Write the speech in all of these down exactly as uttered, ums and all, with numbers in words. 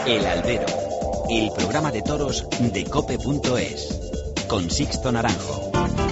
El Albero, el programa de toros de cope punto es, con Sixto Naranjo.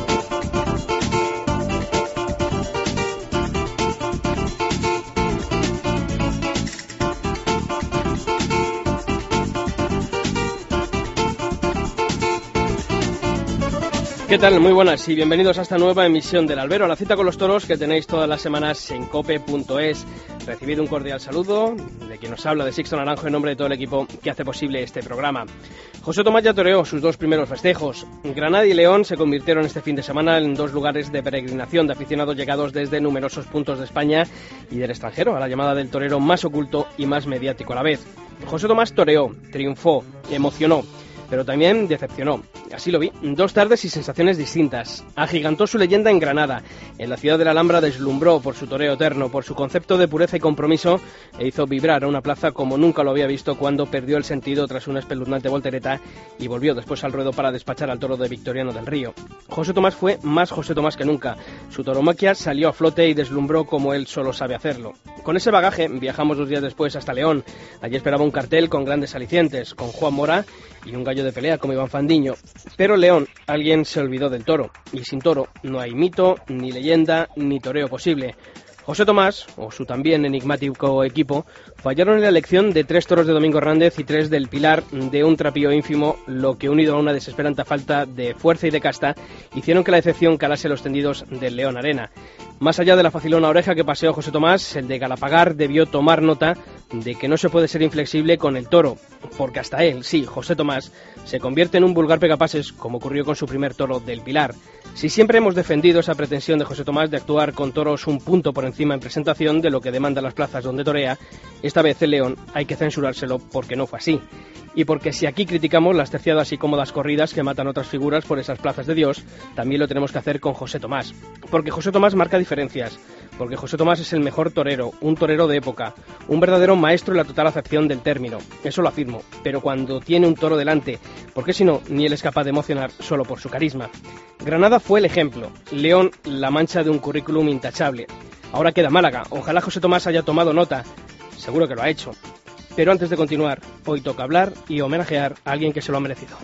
¿Qué tal? Muy buenas y bienvenidos a esta nueva emisión del Albero, la cita con los toros que tenéis todas las semanas en cope punto es. Recibid un cordial saludo de quien nos habla, de Sixto Naranjo, en nombre de todo el equipo que hace posible este programa. José Tomás ya toreó sus dos primeros festejos. Granada y León se convirtieron este fin de semana en dos lugares de peregrinación de aficionados llegados desde numerosos puntos de España y del extranjero, a la llamada del torero más oculto y más mediático a la vez. José Tomás toreó, triunfó, emocionó, pero también decepcionó. Así lo vi. Dos tardes y sensaciones distintas. Agigantó su leyenda en Granada. En la ciudad de la Alhambra deslumbró por su toreo eterno, por su concepto de pureza y compromiso, e hizo vibrar a una plaza como nunca lo había visto cuando perdió el sentido tras una espeluznante voltereta y volvió después al ruedo para despachar al toro de Victoriano del Río. José Tomás fue más José Tomás que nunca. Su tauromaquia salió a flote y deslumbró como él solo sabe hacerlo. Con ese bagaje viajamos dos días después hasta León. Allí esperaba un cartel con grandes alicientes, con Juan Mora y un gallo de pelea como Iván Fandiño. Pero León, alguien se olvidó del toro, y sin toro no hay mito, ni leyenda, ni toreo posible. José Tomás, o su también enigmático equipo, fallaron en la elección de tres toros de Domingo Hernández y tres del Pilar de un trapío ínfimo, lo que, unido a una desesperante falta de fuerza y de casta, hicieron que la decepción calase los tendidos del León Arena. Más allá de la facilona oreja que paseó José Tomás, el de Galapagar debió tomar nota de que no se puede ser inflexible con el toro, porque hasta él, sí, José Tomás, se convierte en un vulgar pegapases, como ocurrió con su primer toro del Pilar. Si siempre hemos defendido esa pretensión de José Tomás de actuar con toros un punto por encima en presentación de lo que demandan las plazas donde torea, esta vez el León hay que censurárselo porque no fue así. Y porque si aquí criticamos las terciadas y cómodas corridas que matan otras figuras por esas plazas de Dios, también lo tenemos que hacer con José Tomás. Porque José Tomás marca diferencias, porque José Tomás es el mejor torero, un torero de época, un verdadero maestro en la total acepción del término, eso lo afirmo, pero cuando tiene un toro delante, porque si no, ni él es capaz de emocionar solo por su carisma. Granada fue el ejemplo, León la mancha de un currículum intachable. Ahora queda Málaga, ojalá José Tomás haya tomado nota, seguro que lo ha hecho. Pero antes de continuar, hoy toca hablar y homenajear a alguien que se lo ha merecido.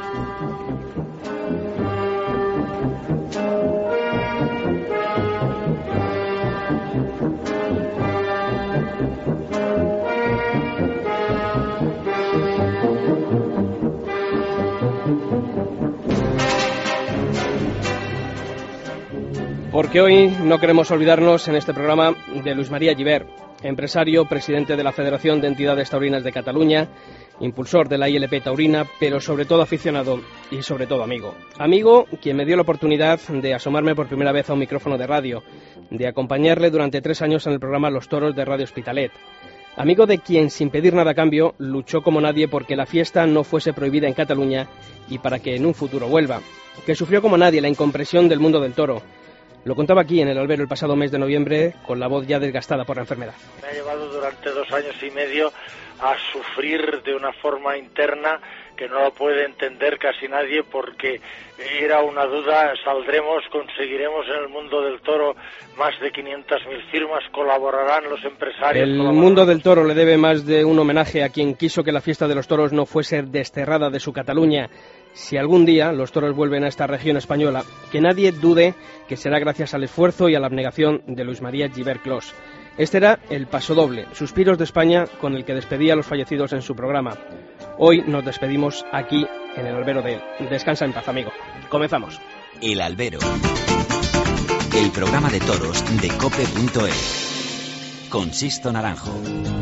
Porque hoy no queremos olvidarnos en este programa de Luis María Gibert, empresario, presidente de la Federación de Entidades Taurinas de Cataluña, impulsor de la I L P taurina, pero sobre todo aficionado y sobre todo amigo. Amigo quien me dio la oportunidad de asomarme por primera vez a un micrófono de radio, de acompañarle durante tres años en el programa Los Toros de Radio Hospitalet. Amigo de quien, sin pedir nada a cambio, luchó como nadie porque la fiesta no fuese prohibida en Cataluña y para que en un futuro vuelva. Que sufrió como nadie la incompresión del mundo del toro. Lo contaba aquí en el Albero el pasado mes de noviembre, con la voz ya desgastada por la enfermedad. Me ha llevado durante dos años y medio a sufrir de una forma interna que no lo puede entender casi nadie, porque era una duda: saldremos, conseguiremos en el mundo del toro más de quinientas mil firmas, colaborarán los empresarios. El mundo del toro le debe más de un homenaje a quien quiso que la fiesta de los toros no fuese desterrada de su Cataluña. Si algún día los toros vuelven a esta región española, que nadie dude que será gracias al esfuerzo y a la abnegación de Luis María Gibert Clos. Este era el pasodoble, Suspiros de España, con el que despedía a los fallecidos en su programa. Hoy nos despedimos aquí en el Albero de él. Descansa en paz, amigo. Comenzamos. El Albero, el programa de toros de cope punto es, con Sixto Naranjo.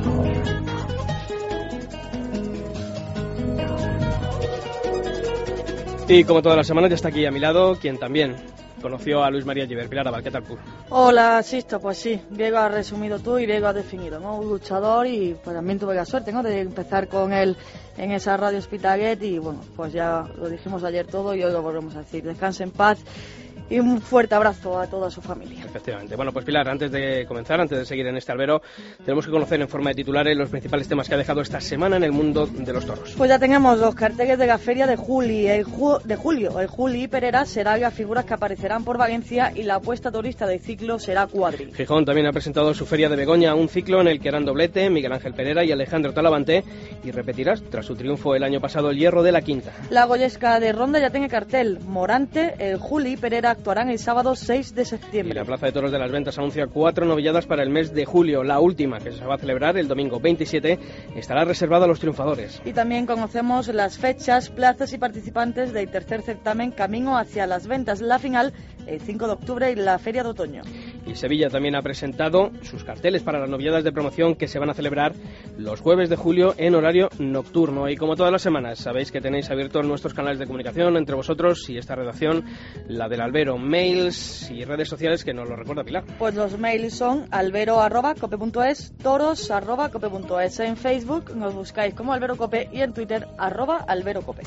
Y como todas las semanas ya está aquí a mi lado quien también conoció a Luis María Gibert. Pilar Abal, ¿qué tal, Pur? Hola, Sixto, pues sí, bien has resumido tú y bien has definido, ¿no? Un luchador, y pues también tuve la suerte, ¿no?, de empezar con él en esa Radio Hospitalet, y bueno, pues ya lo dijimos ayer todo y hoy lo volvemos a decir. Descanse en paz y un fuerte abrazo a toda su familia. Efectivamente. Bueno, pues Pilar, antes de comenzar, antes de seguir en este albero, tenemos que conocer en forma de titulares los principales temas que ha dejado esta semana en el mundo de los toros. Pues ya tenemos los carteles de la feria de Juli, el ju- de julio. El Juli Pereira será la figura que aparecerá aparecerán por Valencia y la apuesta turista del ciclo será Cuadri. Gijón también ha presentado su Feria de Begoña, un ciclo en el que harán doblete Miguel Ángel Pereira y Alejandro Talavante, y repetirás, tras su triunfo el año pasado, el hierro de la Quinta. La Goyesca de Ronda ya tiene cartel. Morante, el Juli y Pereira actuarán el sábado seis de septiembre. Y la Plaza de Toros de las Ventas anuncia cuatro novilladas para el mes de julio. La última, que se va a celebrar el domingo veintisiete, estará reservada a los triunfadores. Y también conocemos las fechas, plazas y participantes del tercer certamen Camino hacia las Ventas. La final el cinco de octubre y la Feria de Otoño. Y Sevilla también ha presentado sus carteles para las novilladas de promoción que se van a celebrar los jueves de julio en horario nocturno. Y como todas las semanas, sabéis que tenéis abiertos nuestros canales de comunicación entre vosotros y esta redacción, la del Albero, mails y redes sociales, que nos lo recuerda Pilar. Pues los mails son albero arroba cope punto es, toros arroba cope punto es. En Facebook nos buscáis como Albero Cope y en Twitter arroba albero cope.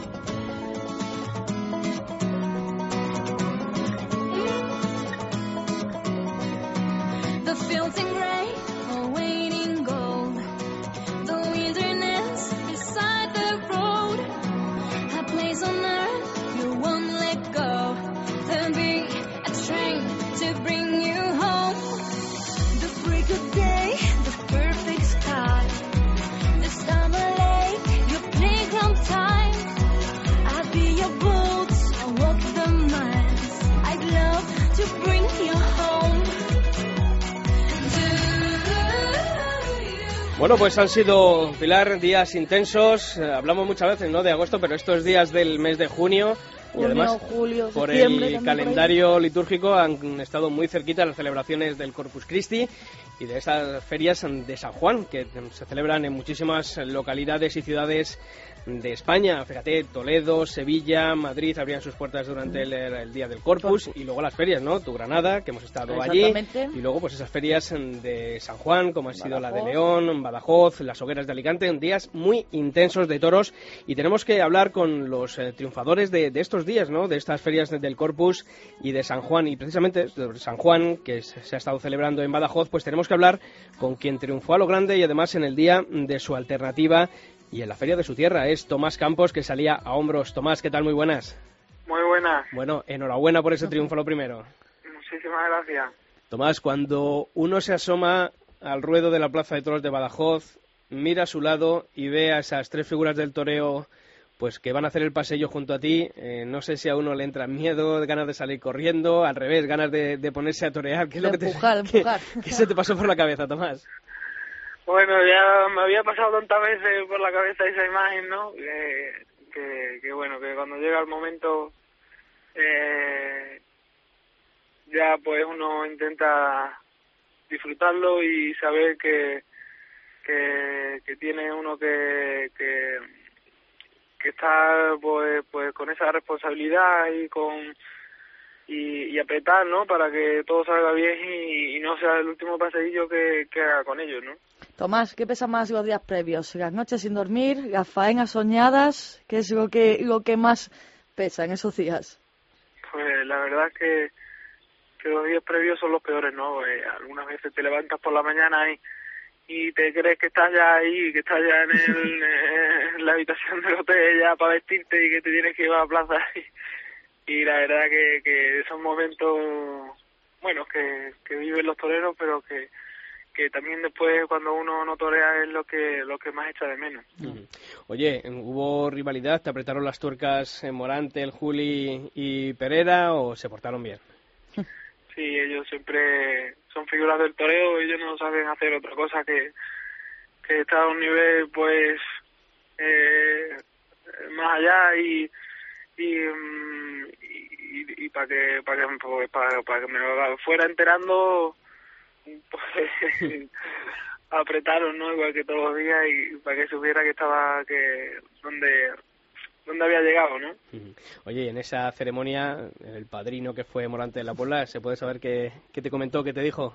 Bueno, pues han sido, Pilar, días intensos. Eh, hablamos muchas veces, ¿no?, de agosto, pero estos días del mes de junio, y Junio, además julio, por septiembre, el calendario litúrgico han estado muy cerquita las celebraciones del Corpus Christi y de esas ferias de San Juan, que se celebran en muchísimas localidades y ciudades de España. Fíjate, Toledo, Sevilla, Madrid abrían sus puertas durante el, el día del Corpus, y luego las ferias, ¿no? Tu Granada, que hemos estado allí, y luego pues esas ferias de San Juan, como ha sido Badajoz, la de León, Badajoz, las hogueras de Alicante, días muy intensos de toros, y tenemos que hablar con los eh, triunfadores de, de estos días, ¿no?, de estas ferias de, del Corpus y de San Juan, y precisamente de San Juan, que se, se ha estado celebrando en Badajoz, pues tenemos que hablar con quien triunfó a lo grande y además en el día de su alternativa y en la feria de su tierra. Es Tomás Campos, que salía a hombros. Tomás, ¿qué tal? Muy buenas. Muy buenas. Bueno, enhorabuena por ese triunfo, lo primero. Muchísimas gracias. Tomás, cuando uno se asoma al ruedo de la Plaza de Toros de Badajoz, mira a su lado y ve a esas tres figuras del toreo, pues que van a hacer el pasillo junto a ti, eh, no sé si a uno le entra miedo, ganas de salir corriendo, al revés, ganas de, de ponerse a torear. ¿Qué es lo que te, empujar, empujar. ¿qué, ¿Qué se te pasó por la cabeza, Tomás? Bueno, ya me había pasado tantas veces por la cabeza esa imagen, ¿no? Que, que, que bueno, que cuando llega el momento, eh, ya pues uno intenta disfrutarlo y saber que que, que tiene uno que, que que está pues pues con esa responsabilidad y con y, y apretar, ¿no?, para que todo salga bien y, y no sea el último paseillo que, que haga con ellos, ¿no? Tomás, ¿qué pesa más los días previos? ¿Las noches sin dormir? ¿Las faenas soñadas? ¿Qué es lo que lo que más pesa en esos días? Pues la verdad es que, que los días previos son los peores, ¿no? Eh, algunas veces te levantas por la mañana y, y te crees que estás ya ahí, que estás ya en, el, en la habitación del hotel ya para vestirte y que te tienes que ir a la plaza. Y, y la verdad que, que son momentos, bueno, que, que viven los toreros, pero que que también después cuando uno no torea es lo que lo que más echa de menos. Uh-huh. Oye, ¿hubo rivalidad? ¿Te apretaron las tuercas en Morante, el Juli y Pereira o se portaron bien? Sí, ellos siempre son figuras del toreo, ellos no saben hacer otra cosa que, que estar a un nivel pues eh, más allá y y, y, y para que para que pues, para, para que me lo fuera enterando, pues apretaron, ¿no?, igual que todos los días, y para que supiera que estaba, que donde donde había llegado, ¿no? Oye, en esa ceremonia, el padrino que fue Morante de la Puebla, ¿se puede saber qué, qué te comentó, qué te dijo?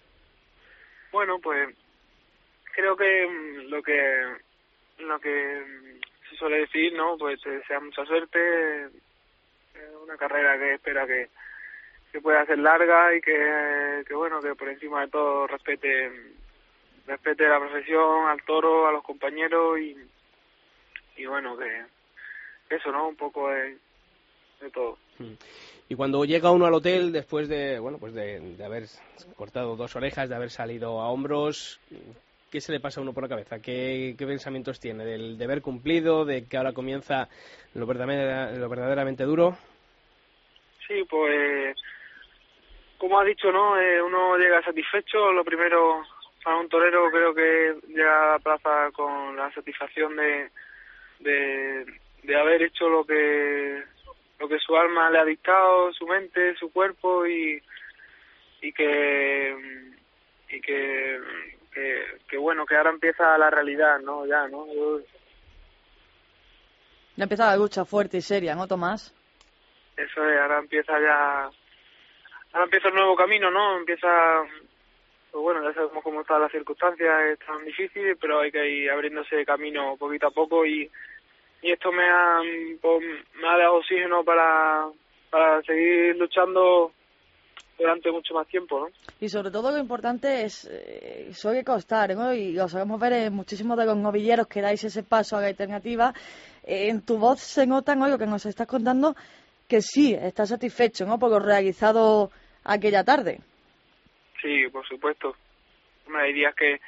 Bueno, pues creo que lo que lo que se suele decir, ¿no?, pues te desea mucha suerte, una carrera que espera que que pueda ser larga y que, que bueno, que por encima de todo respete respete la profesión, al toro, a los compañeros y y bueno, que eso, ¿no?, un poco de, de todo. Y cuando llega uno al hotel, después de, bueno, pues de, de haber cortado dos orejas, de haber salido a hombros, ¿qué se le pasa a uno por la cabeza? ¿Qué, qué pensamientos tiene? ¿Del deber cumplido? ¿De que ahora comienza lo verdaderamente, lo verdaderamente duro? Sí, pues, como has dicho, ¿no? Eh, uno llega satisfecho. Lo primero, para un torero, creo que llega a la plaza con la satisfacción de, de, de haber hecho lo que lo que su alma le ha dictado, su mente, su cuerpo, y y que y que, que, que bueno, que ahora empieza la realidad, ¿no? Ya, ¿no? Yo, Ya empieza la lucha fuerte y seria, ¿no, Tomás? Eso es, ahora empieza ya, ahora empieza el nuevo camino, ¿no? Empieza, pues bueno, ya sabemos cómo están las circunstancias, están difíciles, pero hay que ir abriéndose camino poquito a poco, y y esto me ha, pues, me ha dado oxígeno para, para seguir luchando durante mucho más tiempo, ¿no? Y sobre todo lo importante es, eh, suele costar, ¿no? Y lo sabemos ver en muchísimos de los novilleros que dais ese paso a la alternativa. Eh, en tu voz se nota, ¿no?, lo que nos estás contando, que sí, estás satisfecho, ¿no?, por lo realizado aquella tarde. Sí, por supuesto. Hombre, hay días que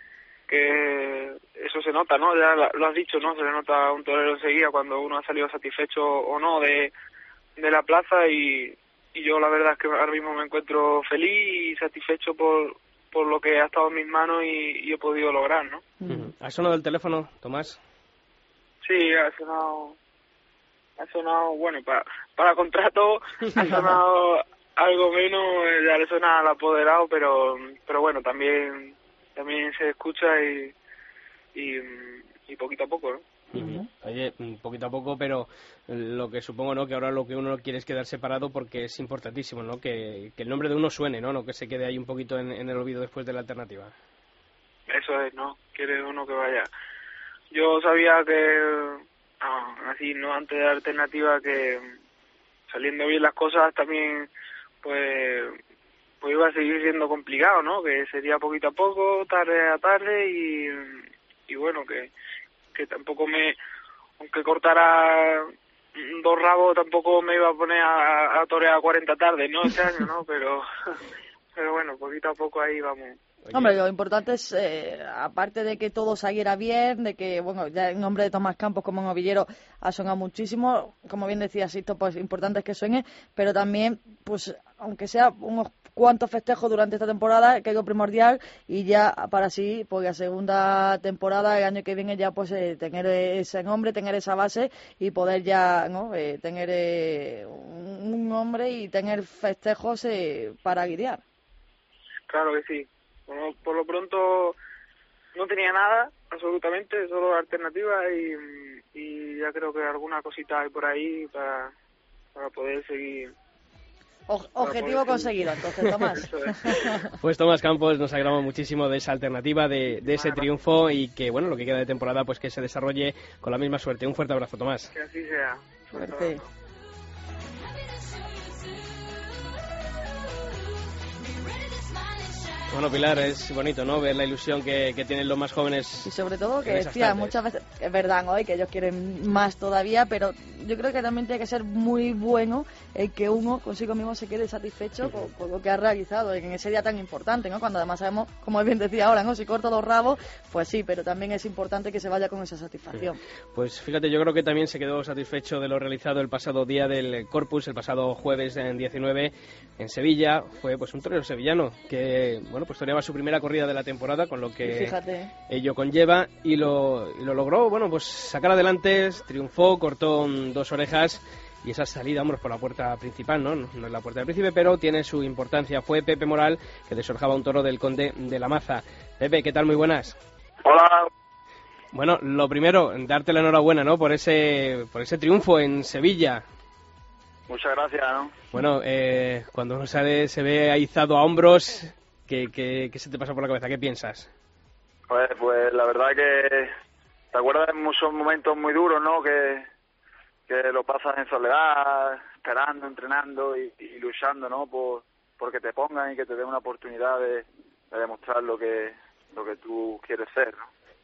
que eso se nota, ¿no? Ya lo has dicho, ¿no? Se le nota a un torero enseguida cuando uno ha salido satisfecho o no de, de la plaza, y, y yo la verdad es que ahora mismo me encuentro feliz y satisfecho por, por lo que ha estado en mis manos y, y he podido lograr, ¿no? Uh-huh. ¿Ha sonado el teléfono, Tomás? Sí, ha sonado, ha sonado, bueno, para, para contrato ha sonado algo menos, ya le suena al apoderado, pero, pero bueno, también también se escucha y, y, y poquito a poco, ¿no? Uh-huh. Oye, poquito a poco, pero lo que supongo, ¿no?, que ahora lo que uno quiere es quedar separado, porque es importantísimo, ¿no?, que, que el nombre de uno suene, ¿no?, no que se quede ahí un poquito en, en el olvido después de la alternativa. Eso es, ¿no? Quiere uno que vaya. Yo sabía que, no, así, no antes de la alternativa, que saliendo bien las cosas también, pues... pues iba a seguir siendo complicado, ¿no? Que sería poquito a poco, tarde a tarde, y, y bueno, que, que tampoco me, aunque cortara dos rabos, tampoco me iba a poner a, a torear cuarenta tardes, ¿no? Este año, ¿no? Pero, pero bueno, poquito a poco ahí vamos. Oye. Hombre, lo importante es, eh, aparte de que todo saliera bien, de que, bueno, ya el nombre de Tomás Campos como novillero ha sonado muchísimo, como bien decía Sisto, pues importante es que suene, pero también, pues, aunque sea unos cuantos festejos durante esta temporada, que es lo primordial, y ya para así, pues la segunda temporada, el año que viene, ya pues eh, tener ese nombre, tener esa base y poder ya, ¿no?, eh, tener eh, un nombre y tener festejos eh, para lidiar. Claro que sí. Bueno, por lo pronto no tenía nada, absolutamente, solo alternativas, y, y ya creo que alguna cosita hay por ahí para, para poder seguir. O- objetivo conseguido, entonces, Tomás. Pues Tomás Campos, nos alegramos muchísimo de esa alternativa, de, de ese triunfo, y que, bueno, lo que queda de temporada, pues que se desarrolle con la misma suerte. Un fuerte abrazo, Tomás. Que así sea. Suerte. Bueno, Pilar, es bonito, ¿no?, ver la ilusión que, que tienen los más jóvenes. Y sobre todo, que decía muchas veces, es verdad, ¿no?, y que ellos quieren más todavía, pero yo creo que también tiene que ser muy bueno el que uno consigo mismo se quede satisfecho por, por lo que ha realizado en ese día tan importante, ¿no?, cuando además sabemos, como bien decía ahora, ¿no?, si corto los rabos, pues sí, pero también es importante que se vaya con esa satisfacción. Pues fíjate, yo creo que también se quedó satisfecho de lo realizado el pasado día del Corpus, el pasado jueves en diecinueve, en Sevilla. Fue pues un torero sevillano que, bueno, pues toreaba su primera corrida de la temporada, con lo que Fíjate. ello conlleva, y lo, y lo logró, bueno, pues sacar adelante, triunfó, cortó dos orejas, y esa salida, hombre, por la puerta principal, ¿no? No es la puerta del Príncipe, pero tiene su importancia. Fue Pepe Moral, que desorjaba un toro del Conde de la Maza. Pepe, ¿qué tal? Muy buenas. Hola. Bueno, lo primero, darte la enhorabuena, ¿no?, por ese, por ese triunfo en Sevilla. Muchas gracias, ¿no? Bueno, eh, cuando uno sale, se ve ahizado a hombros, ¿qué, qué, qué se te pasa por la cabeza? ¿Qué piensas? Pues, pues la verdad que te acuerdas de muchos momentos muy duros, ¿no? Que, que lo pasas en soledad, esperando, entrenando y, y luchando, ¿no? Por, por que te pongan y que te den una oportunidad de, de demostrar lo que lo que tú quieres ser, ¿no?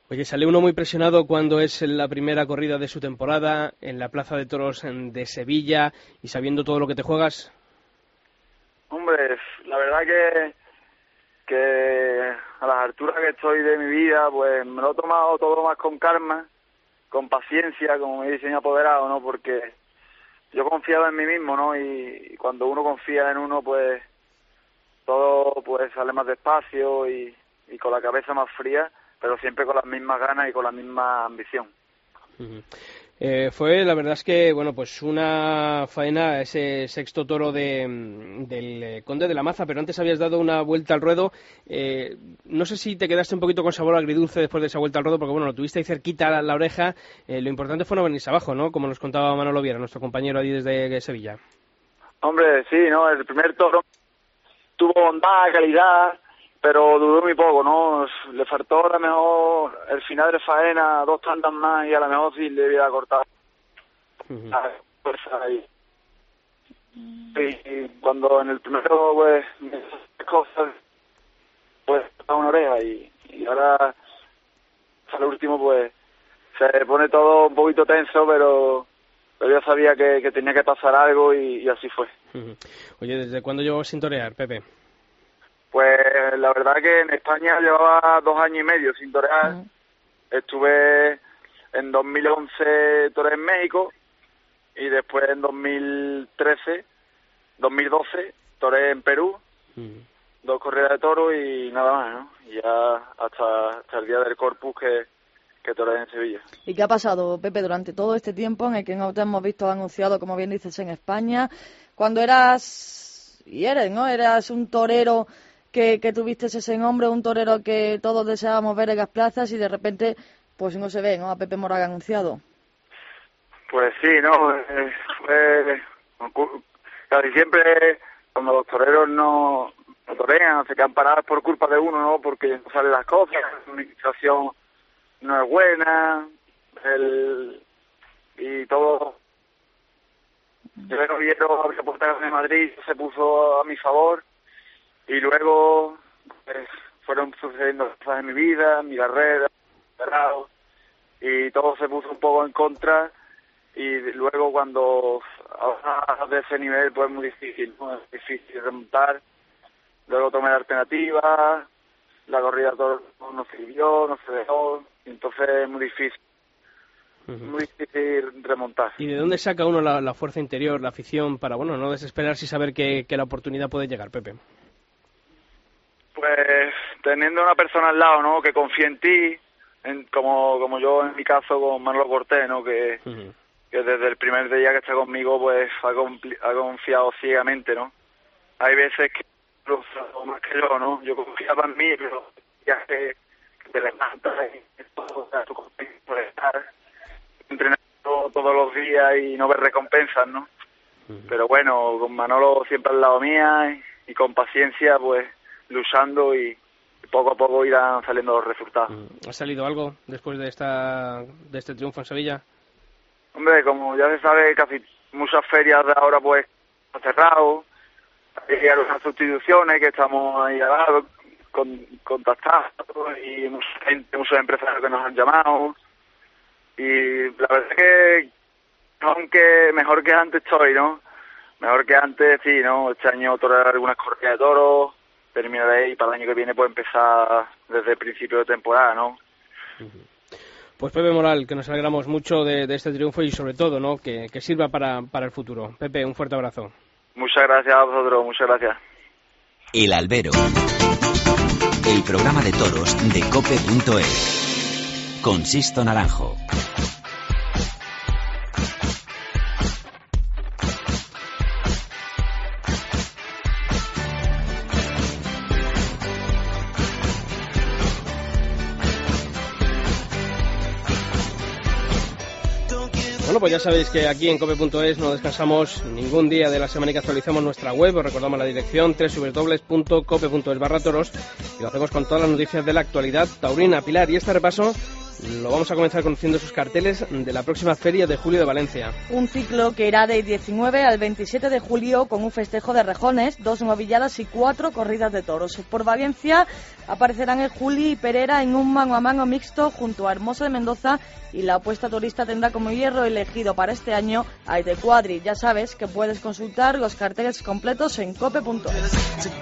Oye, sale uno muy presionado cuando es la primera corrida de su temporada en la Plaza de Toros de Sevilla y sabiendo todo lo que te juegas. Hombre, la verdad que, que a las alturas que estoy de mi vida, pues me lo he tomado todo más con calma, con paciencia, como me dicen apoderado, ¿no? Porque yo confiaba en mí mismo, ¿no? Y cuando uno confía en uno, pues todo pues sale más despacio y, y con la cabeza más fría, pero siempre con las mismas ganas y con la misma ambición. Uh-huh. Eh, fue, la verdad es que, bueno, pues una faena ese sexto toro de, del Conde de la Maza, pero antes habías dado una vuelta al ruedo. Eh, no sé si te quedaste un poquito con sabor agridulce después de esa vuelta al ruedo, porque, bueno, lo tuviste ahí cerquita a la oreja. Eh, lo importante fue no venirse abajo, ¿no? Como nos contaba Manolo Viera, nuestro compañero allí desde Sevilla. Hombre, sí, ¿no? El primer toro tuvo bondad, calidad, pero duró muy poco, ¿no? Le faltó a lo mejor el final de faena, dos tandas más, y a lo mejor sí le hubiera cortado uh-huh. la fuerza ahí. Y cuando en el primero, pues, cosas, pues, a una oreja, y, y ahora, al último, pues, se pone todo un poquito tenso, pero, pero yo sabía que, que tenía que pasar algo, y, y así fue. Uh-huh. Oye, ¿desde cuándo llevas sin torear, Pepe? Pues la verdad que en España llevaba dos años y medio sin torear. Uh-huh. Estuve en dos mil once toreé en México y después en dos mil trece, dos mil doce toreé en Perú, uh-huh. dos corridas de toros y nada más, ¿no? Y ya hasta, hasta el día del Corpus que, que toreé en Sevilla. ¿Y qué ha pasado, Pepe, durante todo este tiempo en el que no te hemos visto anunciado, como bien dices, en España? Cuando eras, y eres, ¿no? Eras un torero que, que tuviste ese nombre, un torero que todos deseábamos ver en las plazas y de repente pues no se ve, ¿no? A Pepe Moral anunciado. Pues sí, ¿no? Eh, fue casi siempre cuando los toreros no, no torean, se quedan parados por culpa de uno, ¿no? Porque no salen las cosas, la comunicación no es buena, el y todo. Yo el Oviedo había portado de Madrid, se puso a mi favor. Y luego pues, fueron sucediendo cosas en mi vida, en mi carrera, y todo se puso un poco en contra. Y luego cuando a de ese nivel pues es muy difícil, ¿no? Es difícil remontar. Luego tomé la alternativa, la corrida todo no sirvió, no se dejó, y entonces es muy difícil. Uh-huh. Muy difícil remontar. ¿Y de dónde saca uno la, la fuerza interior, la afición, para bueno no desesperarse y saber que, que la oportunidad puede llegar, Pepe? Pues teniendo una persona al lado, ¿no? Que confíe en ti, en, como como yo en mi caso con Manolo Cortés, ¿no? Que, uh-huh. que desde el primer día que está conmigo, pues ha, compli- ha confiado ciegamente, ¿no? Hay veces que lo más que yo, ¿no? Yo confiaba en mí, pero ya que te levantas y todo, o sea, tu compañero por estar entrenando todos los días y no ver recompensas, ¿no? Uh-huh. Pero bueno, con Manolo siempre al lado mía y, y con paciencia, pues luchando y poco a poco irán saliendo los resultados. ¿Ha salido algo después de esta de este triunfo en Sevilla? Hombre, como ya se sabe, casi muchas ferias de ahora pues han cerrado, hay algunas sustituciones que estamos ahí al lado con, contactados y mucha gente, muchos empresarios que nos han llamado y la verdad es que aunque mejor que antes estoy, ¿no? Mejor que antes, sí, ¿no? Este año torear algunas corridas de toros, terminaré y para el año que viene pues empezar desde el principio de temporada, ¿no? Pues Pepe Moral, que nos alegramos mucho de, de este triunfo y sobre todo, ¿no? Que, que sirva para, para el futuro. Pepe, un fuerte abrazo. Muchas gracias a vosotros, muchas gracias. El Albero, el programa de toros de cope punto es, con Sisto Naranjo. Bueno, pues ya sabéis que aquí en cope punto es no descansamos ningún día de la semana y que actualizamos nuestra web. Os recordamos la dirección doble u doble u doble u punto cope punto es barra toros y lo hacemos con todas las noticias de la actualidad taurina. Pilar, y este repaso Lo vamos a comenzar conociendo sus carteles de la próxima Feria de Julio de Valencia. Un ciclo que irá del diecinueve al veintisiete de julio con un festejo de rejones, dos novilladas y cuatro corridas de toros. Por Valencia aparecerán el Juli y Perera en un mano a mano mixto junto a Hermoso de Mendoza, y la apuesta turista tendrá como hierro elegido para este año a Aite Cuadri. Ya sabes que puedes consultar los carteles completos en cope punto es.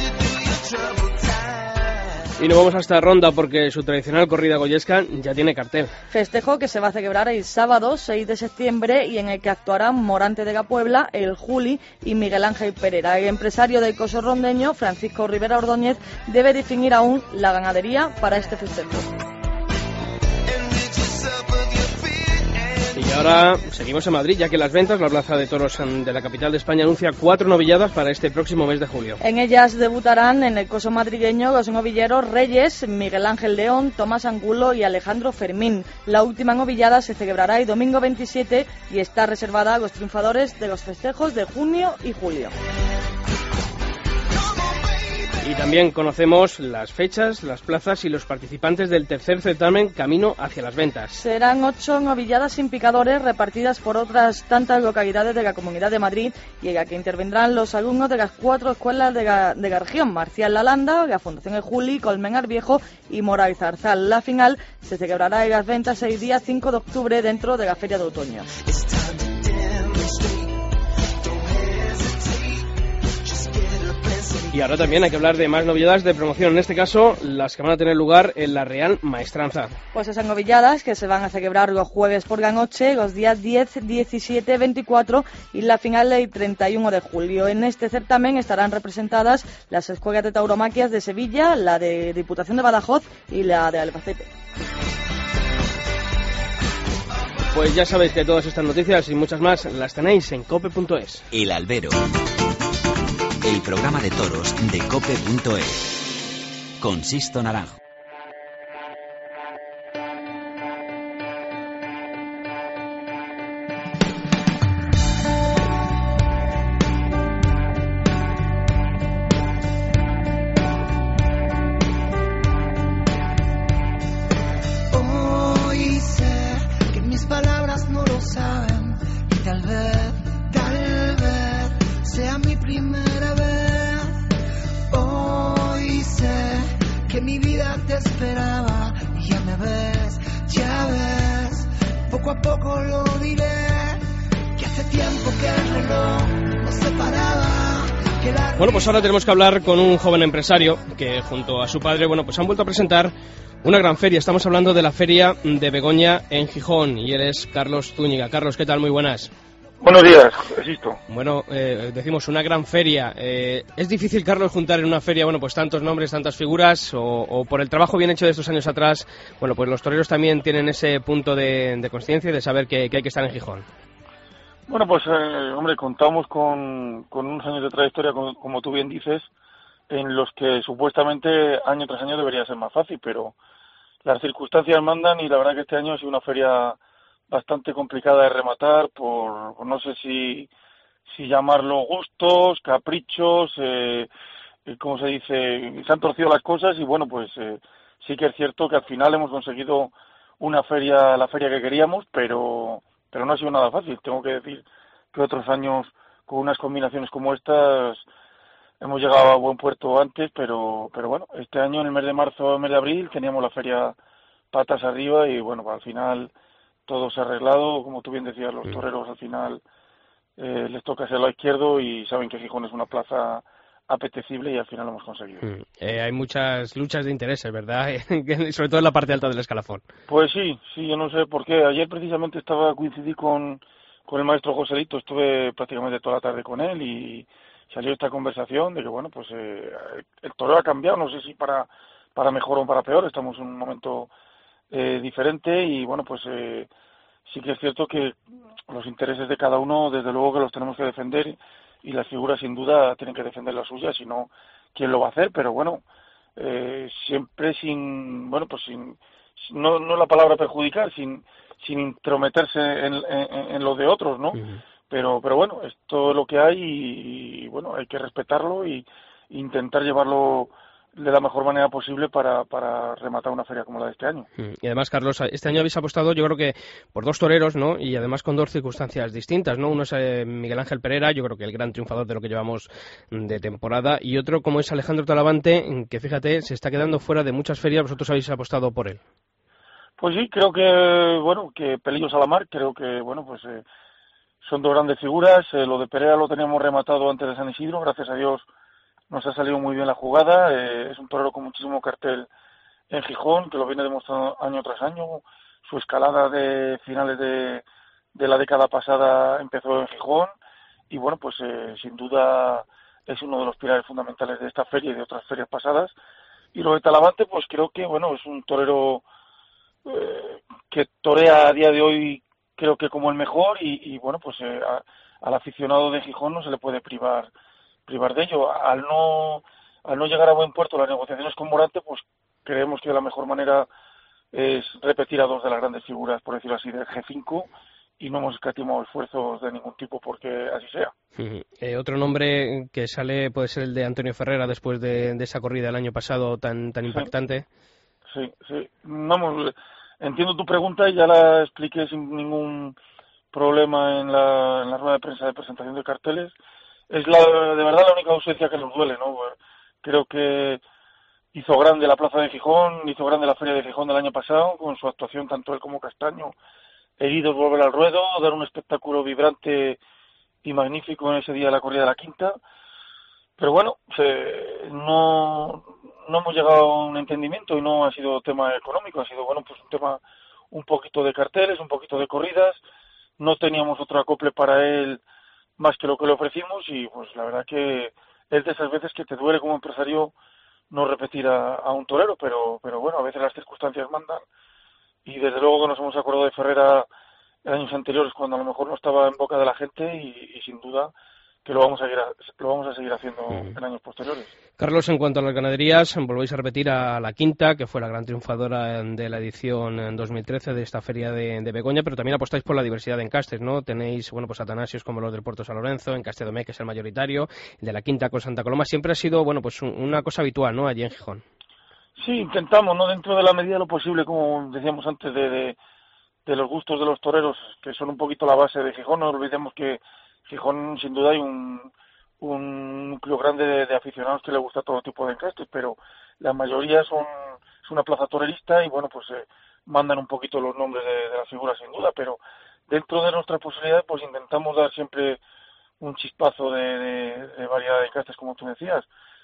Y nos vamos hasta Ronda porque su tradicional corrida goyesca ya tiene cartel. Festejo que se va a celebrar el sábado seis de septiembre y en el que actuarán Morante de la Puebla, el Juli y Miguel Ángel Pereira. El empresario del coso rondeño, Francisco Rivera Ordóñez, debe definir aún la ganadería para este festejo. Y ahora seguimos en Madrid, ya que Las Ventas, la plaza de toros de la capital de España, anuncia cuatro novilladas para este próximo mes de julio. En ellas debutarán en el coso madrileño los novilleros Reyes, Miguel Ángel León, Tomás Angulo y Alejandro Fermín. La última novillada se celebrará el domingo veintisiete y está reservada a los triunfadores de los festejos de junio y julio. Y también conocemos las fechas, las plazas y los participantes del tercer certamen Camino hacia las Ventas. Serán ocho novilladas sin picadores repartidas por otras tantas localidades de la Comunidad de Madrid, y en la que intervendrán los alumnos de las cuatro escuelas de la, de la región: Marcial Lalanda, la Fundación El Juli, Colmenar Viejo y Moral Zarzal. La final se celebrará en Las Ventas el día cinco de octubre dentro de la Feria de Otoño. Y ahora también hay que hablar de más novedades de promoción, en este caso las que van a tener lugar en la Real Maestranza. Pues esas novilladas que se van a celebrar los jueves por la noche, los días diez, diecisiete, veinticuatro y la final del treinta y uno de julio. En este certamen estarán representadas las escuelas de tauromaquias de Sevilla, la de Diputación de Badajoz y la de Albacete. Pues ya sabéis que todas estas noticias y muchas más las tenéis en cope punto es. El Albero, el programa de toros de cope punto es, con Sisto Naranjo. Hoy sé que mis palabras no lo saben y tal vez, tal vez sea mi primera vez. Hoy sé que mi vida te esperaba y ya me ves, ya ves, poco a poco lo diré, que hace tiempo que el reloj nos separaba. Que la... Bueno, pues ahora tenemos que hablar con un joven empresario que junto a su padre, bueno, pues han vuelto a presentar una gran feria. Estamos hablando de la Feria de Begoña en Gijón y él es Carlos Zúñiga. Carlos, ¿qué tal? Muy buenas. Buenos días, Existo. Bueno, eh, decimos una gran feria. Eh, ¿Es difícil, Carlos, juntar en una feria, bueno, pues tantos nombres, tantas figuras, o, o por el trabajo bien hecho de estos años atrás, bueno, pues los toreros también tienen ese punto de, de conciencia y de saber que, que hay que estar en Gijón? Bueno, pues, eh, hombre, contamos con, con unos años de trayectoria, como, como tú bien dices, en los que supuestamente año tras año debería ser más fácil, pero las circunstancias mandan y la verdad que este año ha sido una feria bastante complicada de rematar por, por no sé si si llamarlo gustos, caprichos, eh, como se dice, se han torcido las cosas y bueno, pues eh, sí que es cierto que al final hemos conseguido una feria, la feria que queríamos, pero pero no ha sido nada fácil. Tengo que decir que otros años con unas combinaciones como estas hemos llegado a buen puerto antes, pero pero bueno, este año en el mes de marzo, el mes de abril teníamos la feria patas arriba y bueno, al final todo se ha arreglado, como tú bien decías, los toreros al final eh, les toca hacia el lado izquierdo y saben que Gijón es una plaza apetecible y al final lo hemos conseguido. Mm. Eh, hay muchas luchas de intereses, ¿verdad? Sobre todo en la parte alta del escalafón. Pues sí, sí, yo no sé por qué. Ayer precisamente estaba coincidí con, con el maestro Joselito, estuve prácticamente toda la tarde con él y salió esta conversación de que, bueno, pues eh, el toreo ha cambiado, no sé si para, para mejor o para peor, estamos en un momento Eh, diferente y bueno, pues eh, sí que es cierto que los intereses de cada uno desde luego que los tenemos que defender y las figuras sin duda tienen que defender las suyas, si no, ¿quién lo va a hacer? Pero bueno, eh, siempre sin, bueno, pues sin, no, no la palabra perjudicar, sin sin intrometerse en, en, en lo de otros, ¿no? Uh-huh. Pero pero bueno, esto es lo que hay y, y bueno, hay que respetarlo y, e intentar llevarlo de la mejor manera posible para, para rematar una feria como la de este año. Y además, Carlos, este año habéis apostado, yo creo que por dos toreros, ¿no? Y además con dos circunstancias distintas, ¿no? Uno es eh, Miguel Ángel Pereira, yo creo que el gran triunfador de lo que llevamos de temporada, y otro como es Alejandro Talavante, que fíjate, se está quedando fuera de muchas ferias, vosotros habéis apostado por él. Pues sí, creo que, bueno, que Pelillos a la mar, creo que, bueno, pues eh, son dos grandes figuras. Eh, lo de Pereira lo teníamos rematado antes de San Isidro, gracias a Dios nos ha salido muy bien la jugada. Eh, es un torero con muchísimo cartel en Gijón, que lo viene demostrando año tras año. Su escalada de finales de, de la década pasada empezó en Gijón y, bueno, pues eh, sin duda es uno de los pilares fundamentales de esta feria y de otras ferias pasadas. Y lo de Talavante, pues creo que, bueno, es un torero eh, que torea a día de hoy, creo que como el mejor, y, y bueno, pues eh, a, al aficionado de Gijón no se le puede privar privar de ello. Al no al no llegar a buen puerto las negociaciones con Morante, pues creemos que la mejor manera es repetir a dos de las grandes figuras, por decirlo así, del G cinco, y no hemos escatimado esfuerzos de ningún tipo porque así sea. Uh-huh. Eh, otro nombre que sale puede ser el de Antonio Ferrera después de, de esa corrida el año pasado tan tan impactante. Sí, sí, sí. Vamos, entiendo tu pregunta y ya la expliqué sin ningún problema en la, en la rueda de prensa de presentación de carteles. Es la, de verdad la única ausencia que nos duele, ¿no? Creo que hizo grande la plaza de Gijón, hizo grande la feria de Gijón del año pasado, con su actuación tanto él como Castaño, heridos volver al ruedo, dar un espectáculo vibrante y magnífico en ese día de la corrida de la quinta. Pero bueno, se, no, no hemos llegado a un entendimiento y no ha sido tema económico, ha sido, bueno, pues un tema un poquito de carteles, un poquito de corridas. No teníamos otro acople para él más que lo que le ofrecimos y pues la verdad que es de esas veces que te duele como empresario no repetir a, a un torero, pero pero bueno, a veces las circunstancias mandan y desde luego que nos hemos acordado de Ferrera en años anteriores cuando a lo mejor no estaba en boca de la gente y, y sin duda que lo vamos a seguir, a, lo vamos a seguir haciendo en años posteriores. Carlos, en cuanto a las ganaderías, volvéis a repetir a la quinta, que fue la gran triunfadora de la edición en dos mil trece de esta feria de, de Begoña, pero también apostáis por la diversidad de encastes, ¿no? Tenéis, bueno, pues atanasios como los del Puerto San Lorenzo, Encaste Domé, que es el mayoritario, el de la quinta con Santa Coloma, siempre ha sido, bueno, pues un, una cosa habitual, ¿no?, allí en Gijón. Sí, intentamos, ¿no?, dentro de la medida de lo posible, como decíamos antes, de, de, de los gustos de los toreros, que son un poquito la base de Gijón. No olvidemos que Gijón, sin duda, hay un, un núcleo grande de, de aficionados que le gusta todo tipo de encastes, pero la mayoría son es una plaza torerista y, bueno, pues eh, mandan un poquito los nombres de, de las figuras, sin duda, pero dentro de nuestras posibilidades, pues intentamos dar siempre un chispazo de, de, de variedad de encastes, como tú decías.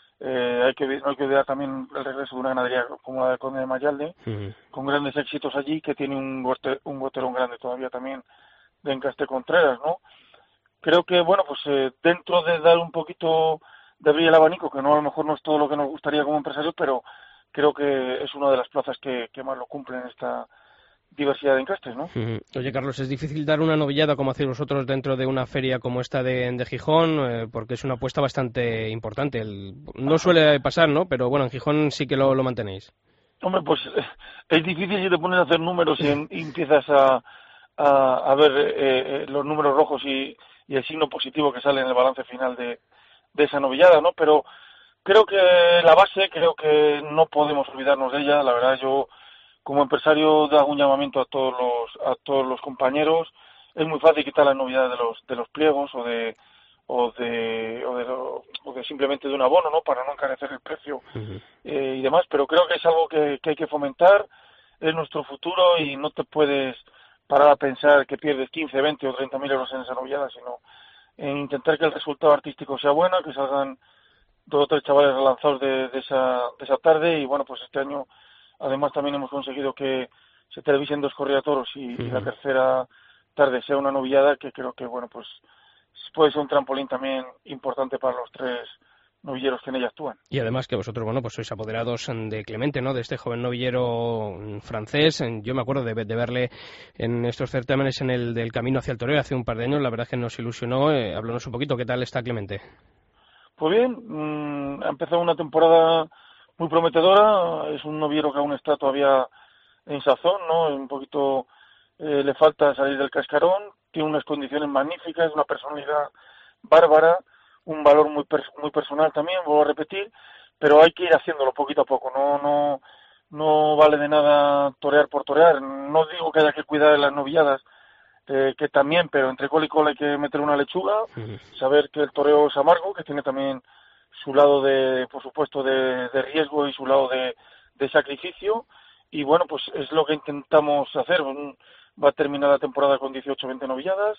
Eh, hay que no hay que olvidar también el regreso de una ganadería como la del Conde de Mayalde, uh-huh, con grandes éxitos allí, que tiene un, gote, un goterón grande todavía también de Encaste Contreras, ¿no? Creo que, bueno, pues eh, dentro de dar un poquito de abrir el abanico, que no a lo mejor no es todo lo que nos gustaría como empresarios, pero creo que es una de las plazas que, que más lo cumplen esta diversidad de encastes, ¿no? Uh-huh. Oye, Carlos, es difícil dar una novillada como hacéis vosotros dentro de una feria como esta de, de Gijón, eh, porque es una apuesta bastante importante. El, no suele pasar, ¿no? Pero bueno, en Gijón sí que lo, lo mantenéis. Hombre, pues eh, es difícil si te pones a hacer números y, en, y empiezas a, a, a ver eh, eh, los números rojos y, y el signo positivo que sale en el balance final de, de esa novillada, ¿no? Pero creo que la base, creo que no podemos olvidarnos de ella. La verdad, yo como empresario hago un llamamiento a todos los a todos los compañeros. Es muy fácil quitar las novedades de los de los pliegos o de o de o de, lo, o de simplemente de un abono, ¿no?, para no encarecer el precio, uh-huh, eh, y demás, pero creo que es algo que, que hay que fomentar. Es nuestro futuro y no te puedes parar a pensar que pierdes quince, veinte o treinta mil euros en esa novillada, sino en intentar que el resultado artístico sea bueno, que salgan dos o tres chavales relanzados de, de esa de esa tarde. Y bueno, pues este año además también hemos conseguido que se televisen dos corridas toros y, uh-huh, y la tercera tarde sea una novillada, que creo que, bueno, pues puede ser un trampolín también importante para los tres novilleros que en ella actúan. Y además que vosotros, bueno, pues sois apoderados de Clemente, ¿no?, de este joven novillero francés. Yo me acuerdo de, de verle en estos certámenes en el del Camino hacia el Toreo hace un par de años. La verdad es que nos ilusionó. Eh, háblanos un poquito, ¿qué tal está Clemente? Pues bien, mmm, ha empezado una temporada muy prometedora. Es un noviero que aún está todavía en sazón, ¿no? Un poquito eh, le falta salir del cascarón. Tiene unas condiciones magníficas, una personalidad bárbara, un valor muy per- muy personal también, vuelvo a repetir, pero hay que ir haciéndolo poquito a poco, no no no vale de nada torear por torear. No digo que haya que cuidar de las novilladas, eh, que también, pero entre col y col hay que meter una lechuga, uh-huh. saber que el toreo es amargo, que tiene también su lado de, por supuesto, de, de riesgo y su lado de, de sacrificio, y bueno, pues es lo que intentamos hacer. Va a terminar la temporada con dieciocho veinte novilladas,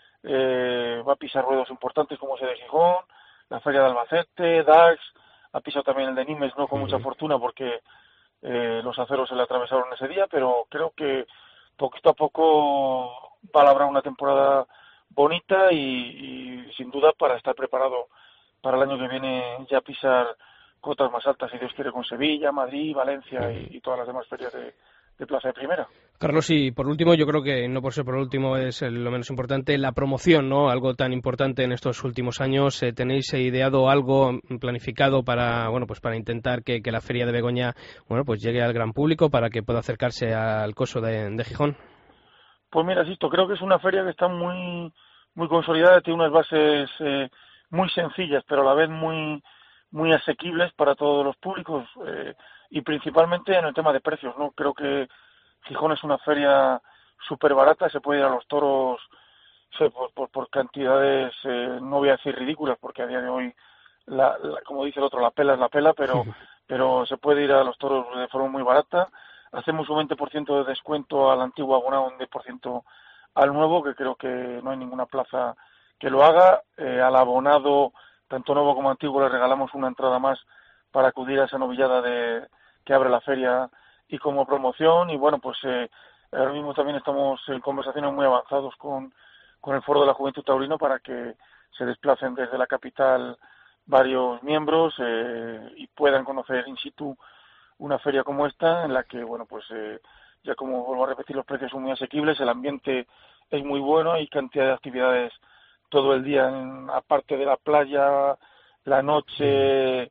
eh, va a pisar ruedos importantes como ese de Gijón, la Feria de Albacete, Dax, ha pisado también el de Nimes, no con uh-huh. mucha fortuna porque eh, los aceros se le atravesaron ese día, pero creo que poquito a poco va a labrar una temporada bonita y, y sin duda para estar preparado para el año que viene ya pisar cotas más altas, si Dios quiere, con Sevilla, Madrid, Valencia y, y todas las demás ferias de, de plaza de primera. Carlos, y por último, yo creo que no por ser por último es lo menos importante, la promoción, ¿no? Algo tan importante en estos últimos años. Eh, ¿Tenéis ideado algo planificado para, bueno, pues para intentar que, que la feria de Begoña, bueno, pues llegue al gran público para que pueda acercarse al coso de, de Gijón? Pues mira, Sisto, creo que es una feria que está muy muy consolidada, tiene unas bases eh, muy sencillas, pero a la vez muy muy asequibles para todos los públicos, eh, y principalmente en el tema de precios, ¿no? Creo que Gijón es una feria súper barata, se puede ir a los toros sé, por, por, por cantidades, eh, no voy a decir ridículas, porque a día de hoy, la, la, como dice el otro, la pela es la pela, pero, pero se puede ir a los toros de forma muy barata. Hacemos un veinte por ciento de descuento al antiguo abonado, un diez por ciento al nuevo, que creo que no hay ninguna plaza que lo haga. Eh, al abonado, tanto nuevo como antiguo, le regalamos una entrada más para acudir a esa novillada de que abre la feria y como promoción. Y bueno, pues eh, ahora mismo también estamos en conversaciones muy avanzados con, con el Foro de la Juventud Taurino para que se desplacen desde la capital varios miembros eh, y puedan conocer in situ una feria como esta, en la que, bueno, pues eh, ya como vuelvo a repetir, los precios son muy asequibles, el ambiente es muy bueno, hay cantidad de actividades todo el día, en, aparte de la playa, la noche,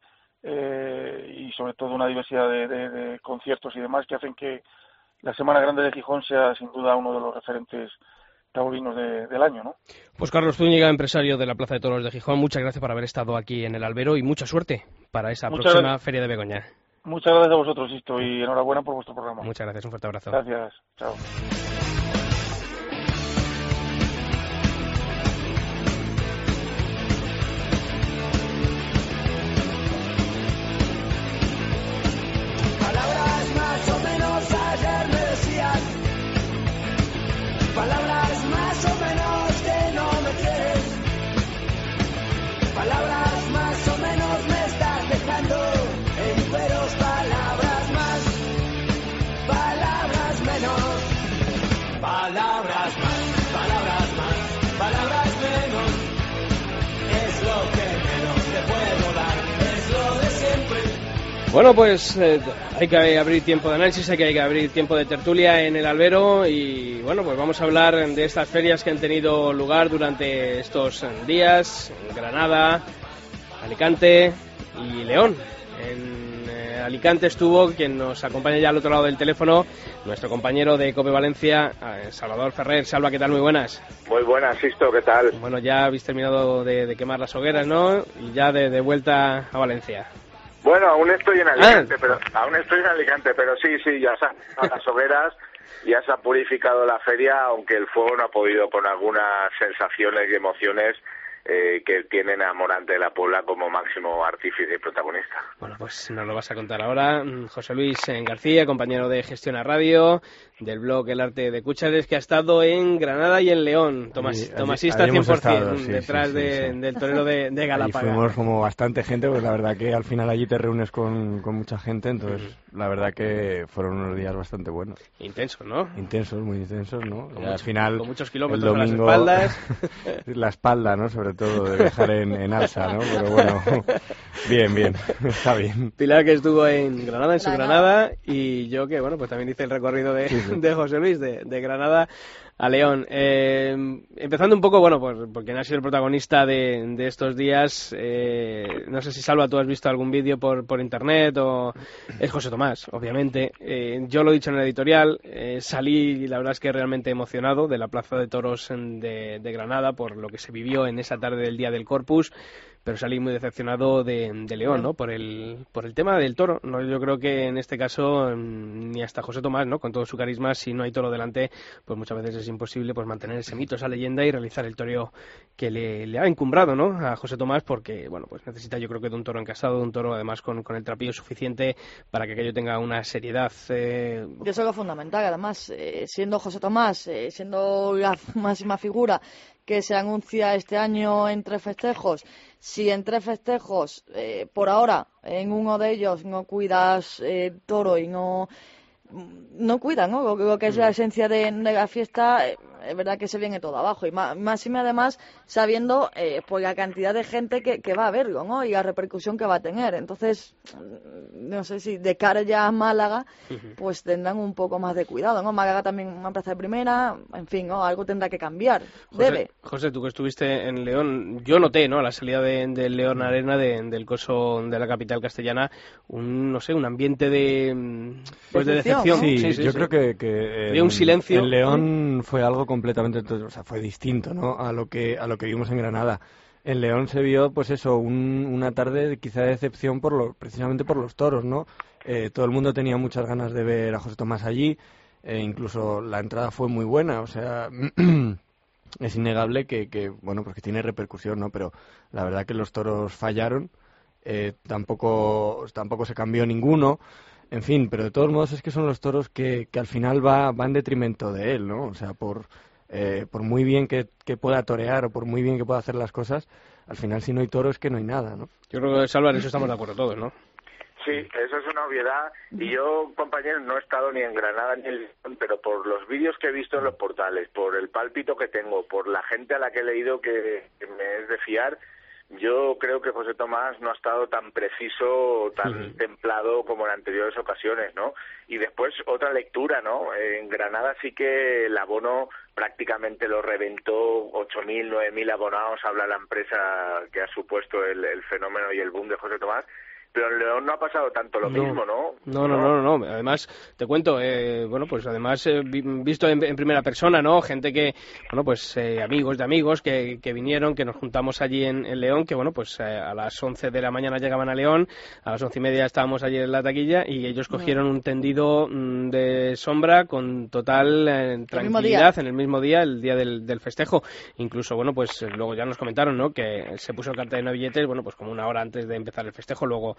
eh, y sobre todo una diversidad de, de, de conciertos y demás que hacen que la Semana Grande de Gijón sea sin duda uno de los referentes taurinos de, del año, ¿no? Pues Carlos Zúñiga, empresario de la Plaza de Toros de Gijón, muchas gracias por haber estado aquí en el albero y mucha suerte para esa muchas próxima gracias. Feria de Begoña. Muchas gracias a vosotros, Sisto, y enhorabuena por vuestro programa. Muchas gracias, un fuerte abrazo. Gracias, chao. Palabras más o menos ayer me decían, palabras más o menos que no me quieres, palabras más o menos me estás dejando. Pero palabras más, palabras menos, palabras más, palabras más, palabras menos, es lo que menos te puedo dar, es lo de siempre. Bueno, pues eh, hay que abrir tiempo de análisis, hay que, hay que abrir tiempo de tertulia en el albero y bueno, pues vamos a hablar de estas ferias que han tenido lugar durante estos días en Granada, Alicante y León. En Alicante estuvo, quien nos acompaña ya al otro lado del teléfono, nuestro compañero de COPE Valencia, Salvador Ferrer. Salva, ¿qué tal? Muy buenas. Muy buenas, Sisto, ¿qué tal? Bueno, ya habéis terminado de, de quemar las hogueras, ¿no? Y ya de, de vuelta a Valencia. Bueno, aún estoy en Alicante, ah. pero aún estoy en Alicante, pero sí, sí, ya se han quemado las hogueras, ya se ha purificado la feria, aunque el fuego no ha podido con algunas sensaciones y emociones Eh, que tienen a Morante de la Puebla como máximo artífice y protagonista. Bueno, pues nos lo vas a contar ahora José Luis García, compañero de Gestión a Radio, del blog El Arte de Cúchares, que ha estado en Granada y en León, Tomas, allí, tomasista allí cien por ciento, estado, sí, detrás sí, sí, de, sí. del torero de, de Galapagar. Y fuimos como bastante gente, pues la verdad que al final allí te reúnes con, con mucha gente, entonces uh-huh. la verdad que fueron unos días bastante buenos. Intensos, ¿no? Intensos, muy intensos, ¿no? Con, al mucho, final, con muchos kilómetros el domingo, a las espaldas. La espalda, ¿no? Sobre todo de viajar en, en alza, ¿no? Pero bueno, bien, bien, está bien. Pilar, que estuvo en Granada, en su Granada, y yo que, bueno, pues también hice el recorrido de, sí, sí. de José Luis, de, de Granada a León. Eh, empezando un poco, bueno, pues porque ha sido el protagonista de, de estos días, eh, no sé si, Salva, tú has visto algún vídeo por, por internet o... Es José Tomás, obviamente. Eh, yo lo he dicho en el editorial, eh, salí, la verdad es que realmente emocionado de la Plaza de Toros de, de Granada por lo que se vivió en esa tarde del Día del Corpus. pero salí muy decepcionado de, de León, ¿no? Por el, por el tema del toro, ¿no? Yo creo que en este caso ni hasta José Tomás, ¿no? Con todo su carisma, si no hay toro delante, pues muchas veces es imposible pues mantener ese mito, esa leyenda y realizar el toreo que le, le ha encumbrado, ¿no? A José Tomás, porque, bueno, pues necesita yo creo que de un toro encasado, de un toro además con, con el trapillo suficiente para que aquello tenga una seriedad. Eh... Y eso es lo fundamental, además, eh, siendo José Tomás, eh, siendo la máxima figura que se anuncia este año en tres festejos, si en tres festejos, eh, por ahora, en uno de ellos no cuidas eh, toro y no no cuidan, ¿no? Lo, lo que es la esencia de, de la fiesta, eh, es verdad que se viene todo abajo. Y más, más y más además sabiendo eh, pues la cantidad de gente que, que va a verlo, ¿no? Y la repercusión que va a tener. Entonces, no sé si de cara ya a Málaga, uh-huh. pues tendrán un poco más de cuidado, ¿no? Málaga también va a empezar de primera, en fin, ¿no? Algo tendrá que cambiar. José, Debe. José, tú que estuviste en León, yo noté, ¿no? A la salida de, de León Arena, de, del coso de la capital castellana, un, no sé, un ambiente de, pues de decepción. Sí, sí, sí yo sí. creo que, que había un silencio. En León fue algo completamente, o sea, fue distinto, ¿no? A lo que a lo que vimos en Granada. En León se vio, pues eso, un, una tarde quizá de decepción por lo, precisamente por los toros, ¿no? Eh, todo el mundo tenía muchas ganas de ver a José Tomás allí, eh, incluso la entrada fue muy buena, o sea, es innegable que, que, bueno, pues que tiene repercusión, ¿no? Pero la verdad que los toros fallaron, eh, tampoco, tampoco se cambió ninguno. En fin, pero de todos modos es que son los toros que, que al final va, va en detrimento de él, ¿no? O sea, por, eh, por muy bien que, que pueda torear o por muy bien que pueda hacer las cosas, al final si no hay toro es que no hay nada, ¿no? Yo creo que, Salvar, eso estamos de acuerdo todos, ¿no? Sí, eso es una obviedad. Y yo, compañero, no he estado ni en Granada ni en León, pero por los vídeos que he visto en los portales, por el pálpito que tengo, por la gente a la que he leído que, que me es de fiar, yo creo que José Tomás no ha estado tan preciso, tan uh-huh. templado como en anteriores ocasiones, ¿no? Y después otra lectura, ¿no? En Granada sí que el abono prácticamente lo reventó, ocho mil, nueve mil abonados, habla la empresa que ha supuesto el, el fenómeno y el boom de José Tomás. Pero en León no ha pasado tanto lo no, mismo, ¿no? No, no, no, no, no. Además, te cuento, eh, bueno, pues además eh, visto en, en primera persona, ¿no? Gente que, bueno, pues eh, amigos de amigos que, que vinieron, que nos juntamos allí en, en León, que bueno, pues eh, a las once de la mañana llegaban a León, a las once y media estábamos allí en la taquilla y ellos cogieron no. un tendido mm, de sombra con total eh, tranquilidad en el mismo día, el día del, del festejo. Incluso, bueno, pues luego ya nos comentaron, ¿no? Que se puso el cartel de no billetes, bueno, pues como una hora antes de empezar el festejo, luego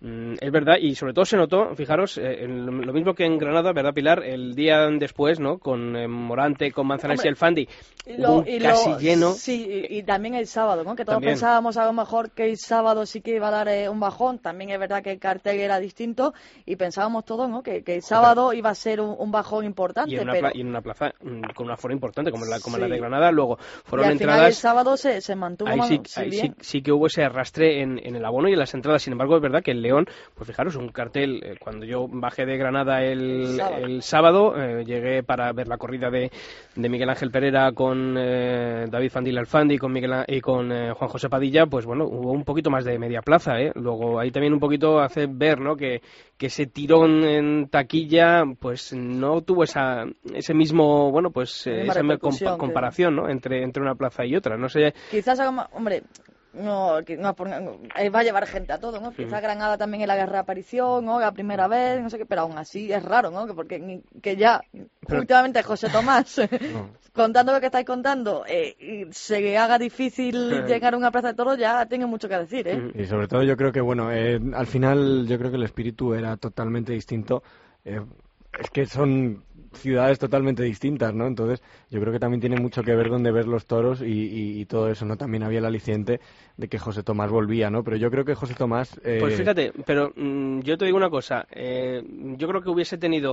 es verdad, y sobre todo se notó, fijaros, eh, en lo mismo que en Granada, ¿verdad, Pilar? El día después, ¿no? Con eh, Morante, con Manzanares y el Fandi, y lo, un y casi lo, lleno. Sí, y, y también el sábado, ¿no? Que todos también. pensábamos a lo mejor que el sábado sí que iba a dar eh, un bajón, también es verdad que el cartel era distinto, y pensábamos todos, ¿no? Que, que el sábado Joder. iba a ser un, un bajón importante, y en, una pero... pla- y en una plaza mm, con un aforo importante, como, la, como sí. la de Granada, luego fueron y al entradas... final el sábado se, se mantuvo... Ahí, sí, sí, ahí bien. sí, sí que hubo ese arrastre en, en el abono y en las entradas, sin embargo es verdad que el León, pues fijaros, un cartel, eh, cuando yo bajé de Granada el, el sábado, el sábado eh, llegué para ver la corrida de, de Miguel Ángel Pereira con eh, David Fandil Alfandi y con, Miguel, y con eh, Juan José Padilla, pues bueno, hubo un poquito más de media plaza, ¿eh? Luego ahí también un poquito hace ver, ¿no? que, que ese tirón en taquilla pues no tuvo esa ese mismo, bueno, pues eh, esa compa- comparación, ¿no? entre, entre una plaza y otra, no sé. Quizás, hombre... No, no, va a llevar gente a todo, ¿no? Quizá sí. Granada también es la guerra de aparición, ¿no? La primera vez, no sé qué, pero aún así es raro, ¿no? Porque que ya, pero... últimamente José Tomás, no. contando lo que estáis contando, eh, y se le haga difícil llegar a una plaza de toros, ya tiene mucho que decir, ¿eh? Y sobre todo yo creo que, bueno, eh, al final yo creo que el espíritu era totalmente distinto. Eh, es que son ciudades totalmente distintas, ¿no? Entonces yo creo que también tiene mucho que ver dónde ver los toros y, y, y todo eso, ¿no? También había el aliciente de que José Tomás volvía, ¿no? Pero yo creo que José Tomás... Eh... Pues fíjate, pero mmm, yo te digo una cosa, eh, yo creo que hubiese tenido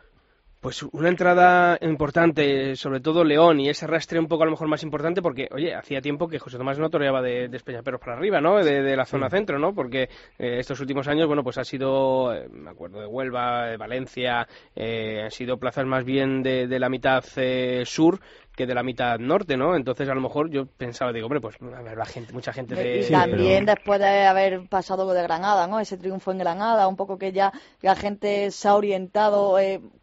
pues una entrada importante, sobre todo León, y ese arrastre un poco a lo mejor más importante, porque, oye, hacía tiempo que José Tomás no toreaba de, de Espeñaperros para arriba, ¿no? De, de la zona sí. centro, ¿no? Porque eh, estos últimos años, bueno, pues ha sido, eh, me acuerdo de Huelva, de Valencia, eh, han sido plazas más bien de, de la mitad eh, sur que de la mitad norte, ¿no? Entonces, a lo mejor yo pensaba, digo, hombre, pues a ver, la gente, mucha gente de... Y sí, también pero... después de haber pasado lo de Granada, ¿no? Ese triunfo en Granada, un poco que ya la gente se ha orientado eh, cómo está el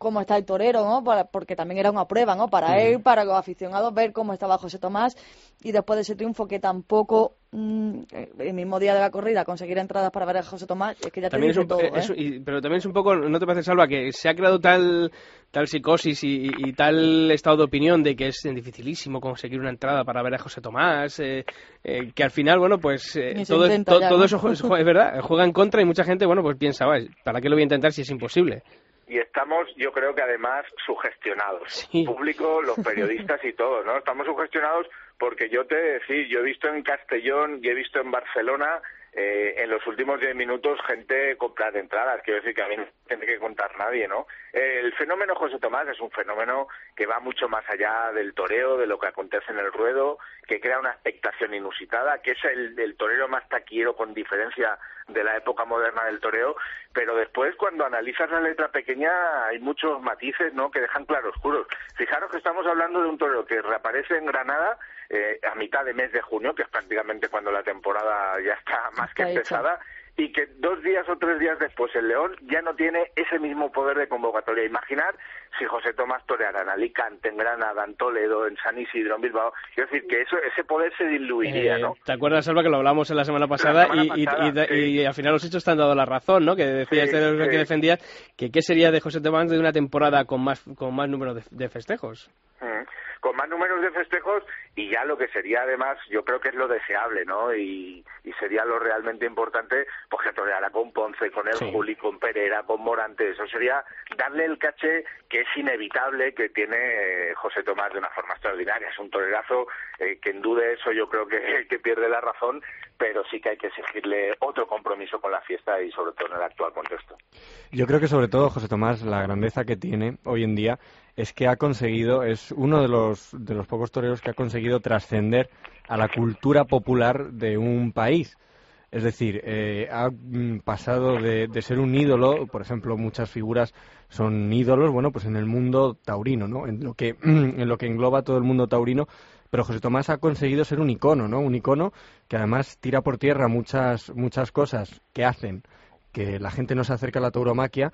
torero, ¿no? Para, porque también era una prueba, ¿no? Para sí. él, para los aficionados, ver cómo estaba José Tomás, y después de ese triunfo que tampoco, mmm, el mismo día de la corrida, conseguir entradas para ver a José Tomás, es que ya también te dice todo, ¿eh? Es, y, pero también es un poco, ¿no te parece, Salva, que se ha creado tal tal psicosis y, y tal estado de opinión de que es dificilísimo conseguir una entrada para ver a José Tomás, eh, eh, que al final, bueno, pues eh, todo, to, ya, todo ¿no? eso es, es verdad, juega en contra y mucha gente, bueno, pues piensa, ¿para qué lo voy a intentar si es imposible? Y estamos, yo creo que además, sugestionados. Sí. El público, los periodistas y todos, ¿no? Estamos sugestionados porque yo te decía, yo he visto en Castellón y he visto en Barcelona, eh, en los últimos diez minutos, gente comprar entradas. Quiero decir que a mí no tiene que contar nadie, ¿no? Eh, el fenómeno José Tomás es un fenómeno que va mucho más allá del toreo, de lo que acontece en el ruedo, que crea una expectación inusitada, que es el, el torero más taquillero con diferencia de la época moderna del toreo, pero después cuando analizas la letra pequeña hay muchos matices, ¿no?, que dejan claroscuros. Fijaros que estamos hablando de un torero que reaparece en Granada eh, a mitad de mes de junio, que es prácticamente cuando la temporada ya está más que empezada, y que dos días o tres días después el León ya no tiene ese mismo poder de convocatoria. Imaginar si José Tomás toreara en Alicante, en Granada, en Toledo, en San Isidro, en Bilbao. Quiero decir que eso, ese poder se diluiría, eh, ¿no? ¿Te acuerdas, Salva, que lo hablamos en la semana pasada, la semana y, pasada, y, y, sí. y, y al final los hechos te han dado la razón, ¿no? Que decías, sí, de sí. que defendías, que qué sería de José Tomás de una temporada con más con más número de, de festejos. Mm. Con más números de festejos, y ya lo que sería además, yo creo que es lo deseable, ¿no? Y, y sería lo realmente importante, pues que toreara con Ponce, con el sí. Juli, con Pereira, con Morante. Eso sería darle el caché que es inevitable que tiene José Tomás de una forma extraordinaria. Es un torerazo, eh, que en dude eso yo creo que, que pierde la razón, pero sí que hay que exigirle otro compromiso con la fiesta y sobre todo en el actual contexto. Yo creo que sobre todo José Tomás, la grandeza que tiene hoy en día es que ha conseguido, es uno de los de los pocos toreros que ha conseguido trascender a la cultura popular de un país. Es decir, eh, ha pasado de, de ser un ídolo, por ejemplo, muchas figuras son ídolos, bueno, pues en el mundo taurino, ¿no? En lo que en lo que engloba todo el mundo taurino, pero José Tomás ha conseguido ser un icono, ¿no? Un icono que además tira por tierra muchas muchas cosas que hacen que la gente no se acerque a la tauromaquia,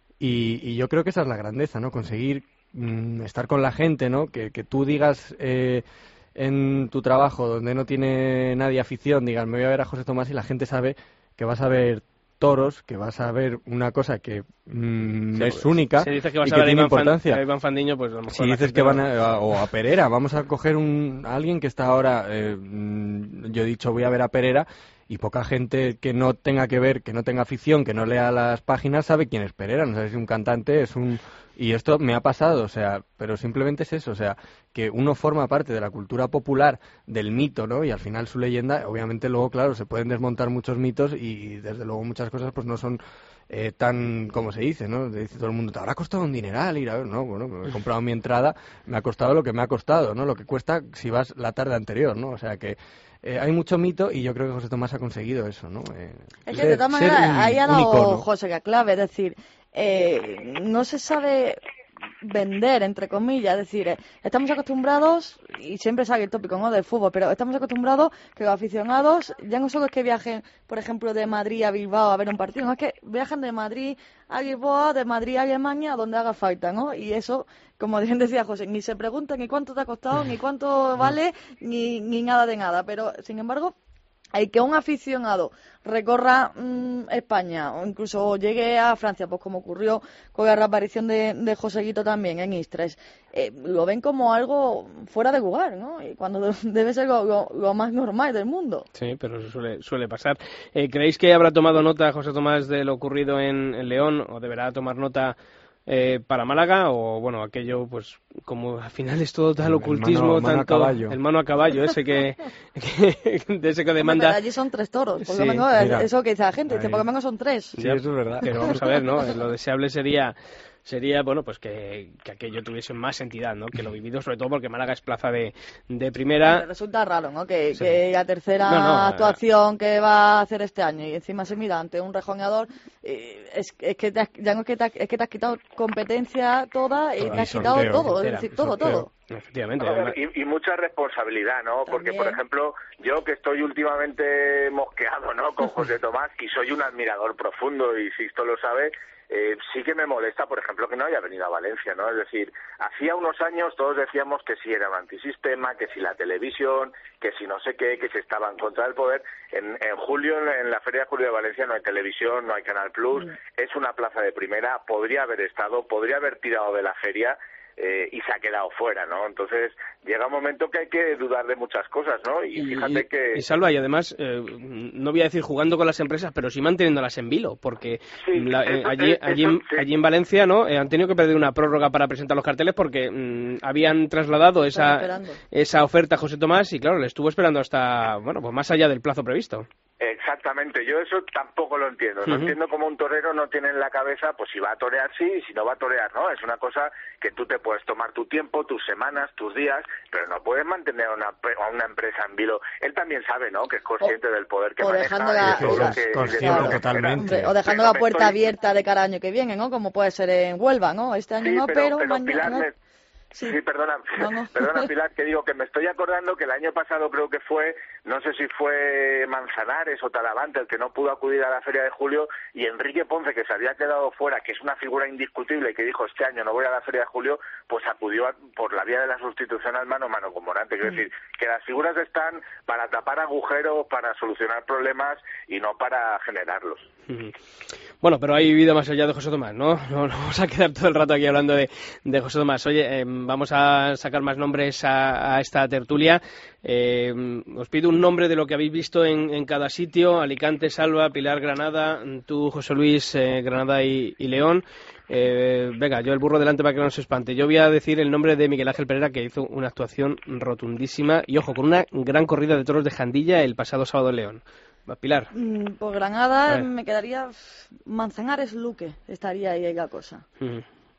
y, y yo creo que esa es la grandeza, ¿no? Conseguir estar con la gente, ¿no? Que, que tú digas eh, en tu trabajo, donde no tiene nadie afición, digas, me voy a ver a José Tomás, y la gente sabe que vas a ver toros, que vas a ver una cosa que mmm, sí, es pues, única si dices que vas y a ver que tiene Iván importancia. Fan, a Iván Fandiño, pues a lo mejor si dices que van a, o a Perera, vamos a coger un, a alguien que está ahora, eh, yo he dicho voy a ver a Perera, y poca gente que no tenga que ver, que no tenga afición, que no lea las páginas, sabe quién es Perera, no sabe si es un cantante, es un... Y esto me ha pasado, o sea, pero simplemente es eso, o sea, que uno forma parte de la cultura popular, del mito, ¿no? Y al final su leyenda, obviamente luego, claro, se pueden desmontar muchos mitos y desde luego muchas cosas pues no son eh, tan, como se dice, ¿no? Dice todo el mundo, te habrá costado un dineral ir a ver, no, bueno, me he comprado mi entrada, me ha costado lo que me ha costado, ¿no? Lo que cuesta si vas la tarde anterior, ¿no? O sea que Eh, hay mucho mito y yo creo que José Tomás ha conseguido eso, ¿no? Eh, es que ser, de todas maneras ahí ha dado José la clave, es decir, eh, no se sabe vender, entre comillas, es decir, eh, estamos acostumbrados, y siempre sale el tópico, ¿no?, del fútbol, pero estamos acostumbrados que los aficionados ya no solo es que viajen, por ejemplo, de Madrid a Bilbao a ver un partido, no es que viajan de Madrid a Lisboa, de Madrid a Alemania, donde haga falta, ¿no? Y eso, como bien decía José, ni se pregunta ni cuánto te ha costado, ni cuánto vale, ni, ni nada de nada, pero sin embargo, hay que un aficionado recorra mmm, España o incluso llegue a Francia, pues como ocurrió con la reaparición de, de Joséguito también en Istres, eh, lo ven como algo fuera de lugar, ¿no? Y cuando debe ser lo, lo, lo más normal del mundo. Sí, pero eso suele, suele pasar. Eh, ¿Creéis que habrá tomado nota José Tomás de lo ocurrido en, en León, o deberá tomar nota Eh, para Málaga, o bueno, aquello pues como al final es todo tal ocultismo, el mano, tanto mano a caballo. el mano a caballo ese que, que de ese que demanda. Pero allí son tres toros, por sí, lo menos mira, eso que dice la gente, dice, por lo menos son tres. Sí, eso es verdad. Pero vamos a ver, ¿no? Lo deseable sería sería, bueno, pues que, que aquello tuviese más entidad, ¿no? Que lo vivido, sobre todo porque Málaga es plaza de, de primera. Pero resulta raro, ¿no? Que, sí. que la tercera no, no, actuación que va a hacer este año y encima se mira ante un rejoneador, eh, es, es que te has, ya no es que te, has, es que te has quitado competencia toda y te has quitado todo, es decir, todo, todo. Efectivamente. ¿no? Y, y mucha responsabilidad, ¿no? Porque, por ejemplo, yo que estoy últimamente mosqueado, ¿no? Con José Tomás, y soy un admirador profundo, y Sixto lo sabe, eh, sí que me molesta, por ejemplo, que no haya venido a Valencia, ¿no? Es decir, hacía unos años todos decíamos que si era un antisistema, que si la televisión, que si no sé qué, que se estaba en contra del poder. En, en julio, en la Feria de Julio de Valencia, no hay televisión, no hay Canal Plus, mm. es una plaza de primera, podría haber estado, podría haber tirado de la feria, Eh, y se ha quedado fuera, ¿no? Entonces llega un momento que hay que dudar de muchas cosas, ¿no? Y, y fíjate que... Y Salva, y además, eh, no voy a decir jugando con las empresas, pero sí manteniéndolas en vilo, porque sí, la, eh, eso, allí, eso, allí, en, sí. allí en Valencia, ¿no? Eh, han tenido que pedir una prórroga para presentar los carteles porque mmm, habían trasladado esa, esa oferta a José Tomás y, claro, le estuvo esperando hasta, bueno, pues más allá del plazo previsto. Exactamente, yo eso tampoco lo entiendo, no uh-huh. entiendo cómo un torero no tiene en la cabeza, pues si va a torear sí, y si no va a torear no, es una cosa que tú te puedes tomar tu tiempo, tus semanas, tus días, pero no puedes mantener a una, a una empresa en vilo. Él también sabe, ¿no?, que es consciente o, del poder que o maneja. Dejando la, y todo lo que, claro, totalmente. O dejando la puerta estoy... abierta de cara al año que viene, ¿no?, como puede ser en Huelva, ¿no? Este año sí, no, pero, pero, pero mañana... Pilar, ¿no? me... Sí, sí, perdona, no, no. perdona Pilar, que digo que me estoy acordando que el año pasado creo que fue, no sé si fue Manzanares o Talavante el que no pudo acudir a la Feria de Julio, y Enrique Ponce, que se había quedado fuera, que es una figura indiscutible y que dijo este año no voy a la Feria de Julio, pues acudió a, por la vía de la sustitución al mano a mano con Morante. Quiero mm. decir, que las figuras están para tapar agujeros, para solucionar problemas y no para generarlos. Mm. Bueno, pero hay vida más allá de José Tomás, ¿no? No, no vamos a quedar todo el rato aquí hablando de, de José Tomás. Oye, eh, vamos a sacar más nombres a, a esta tertulia. Eh, os pido un nombre de lo que habéis visto en, en cada sitio: Alicante, Salva, Pilar, Granada, tú, José Luis, eh, Granada y, y León. Eh, venga, yo el burro delante para que no se espante. Yo voy a decir el nombre de Miguel Ángel Pereira, que hizo una actuación rotundísima y, ojo, con una gran corrida de toros de Jandilla el pasado sábado en León. Pilar. Mm, por Granada me quedaría Manzanares, Luque, estaría ahí la cosa. Uh-huh.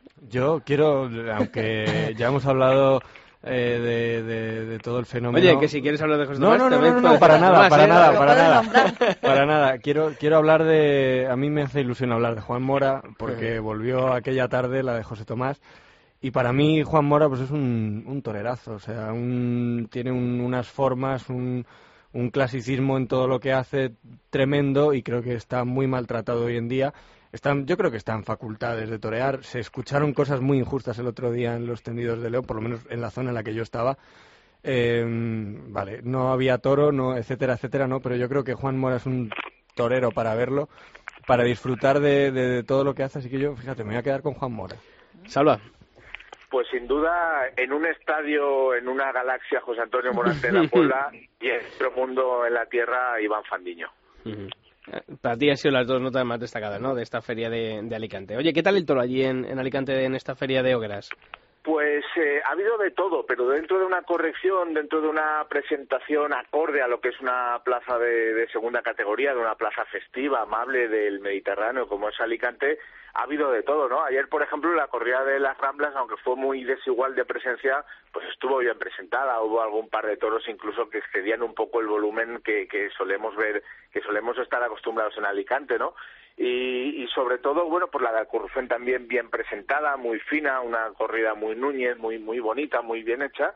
Yo quiero, aunque ya hemos hablado eh, de, de, de todo el fenómeno... Oye, que si quieres hablar de José no, Tomás... No, no, no, no, no, para nada, para nada, para nada, para nada. Quiero, quiero hablar de... A mí me hace ilusión hablar de Juan Mora, porque volvió aquella tarde la de José Tomás. Y para mí Juan Mora pues es un, un torerazo, o sea, un, tiene un, unas formas, un... un clasicismo en todo lo que hace tremendo, y creo que está muy maltratado hoy en día. Están, yo creo que está en facultades de torear. Se escucharon cosas muy injustas el otro día en los tendidos de León, por lo menos en la zona en la que yo estaba. Eh, vale, no había toro, no, etcétera, etcétera, no, pero yo creo que Juan Mora es un torero para verlo, para disfrutar de, de, de todo lo que hace, así que yo, fíjate, me voy a quedar con Juan Mora. Salva. Pues sin duda, en un estadio, en una galaxia, José Antonio Morante de la Puebla, y en otro mundo en la tierra, Iván Fandiño. Uh-huh. Para ti han sido las dos notas más destacadas, ¿no?, de esta feria de, de Alicante. Oye, ¿qué tal el toro allí en, en Alicante, en esta feria de Ógueras? Pues eh, ha habido de todo, pero dentro de una corrección, dentro de una presentación acorde a lo que es una plaza de, de segunda categoría, de una plaza festiva, amable del Mediterráneo, como es Alicante, ha habido de todo, ¿no? Ayer, por ejemplo, la corrida de las Ramblas, aunque fue muy desigual de presencia, pues estuvo bien presentada. Hubo algún par de toros incluso que excedían un poco el volumen que, que solemos ver, que solemos estar acostumbrados en Alicante, ¿no? Y, y sobre todo, bueno, pues la de Alcorcón también bien presentada, muy fina, una corrida muy Núñez, muy muy bonita, muy bien hecha.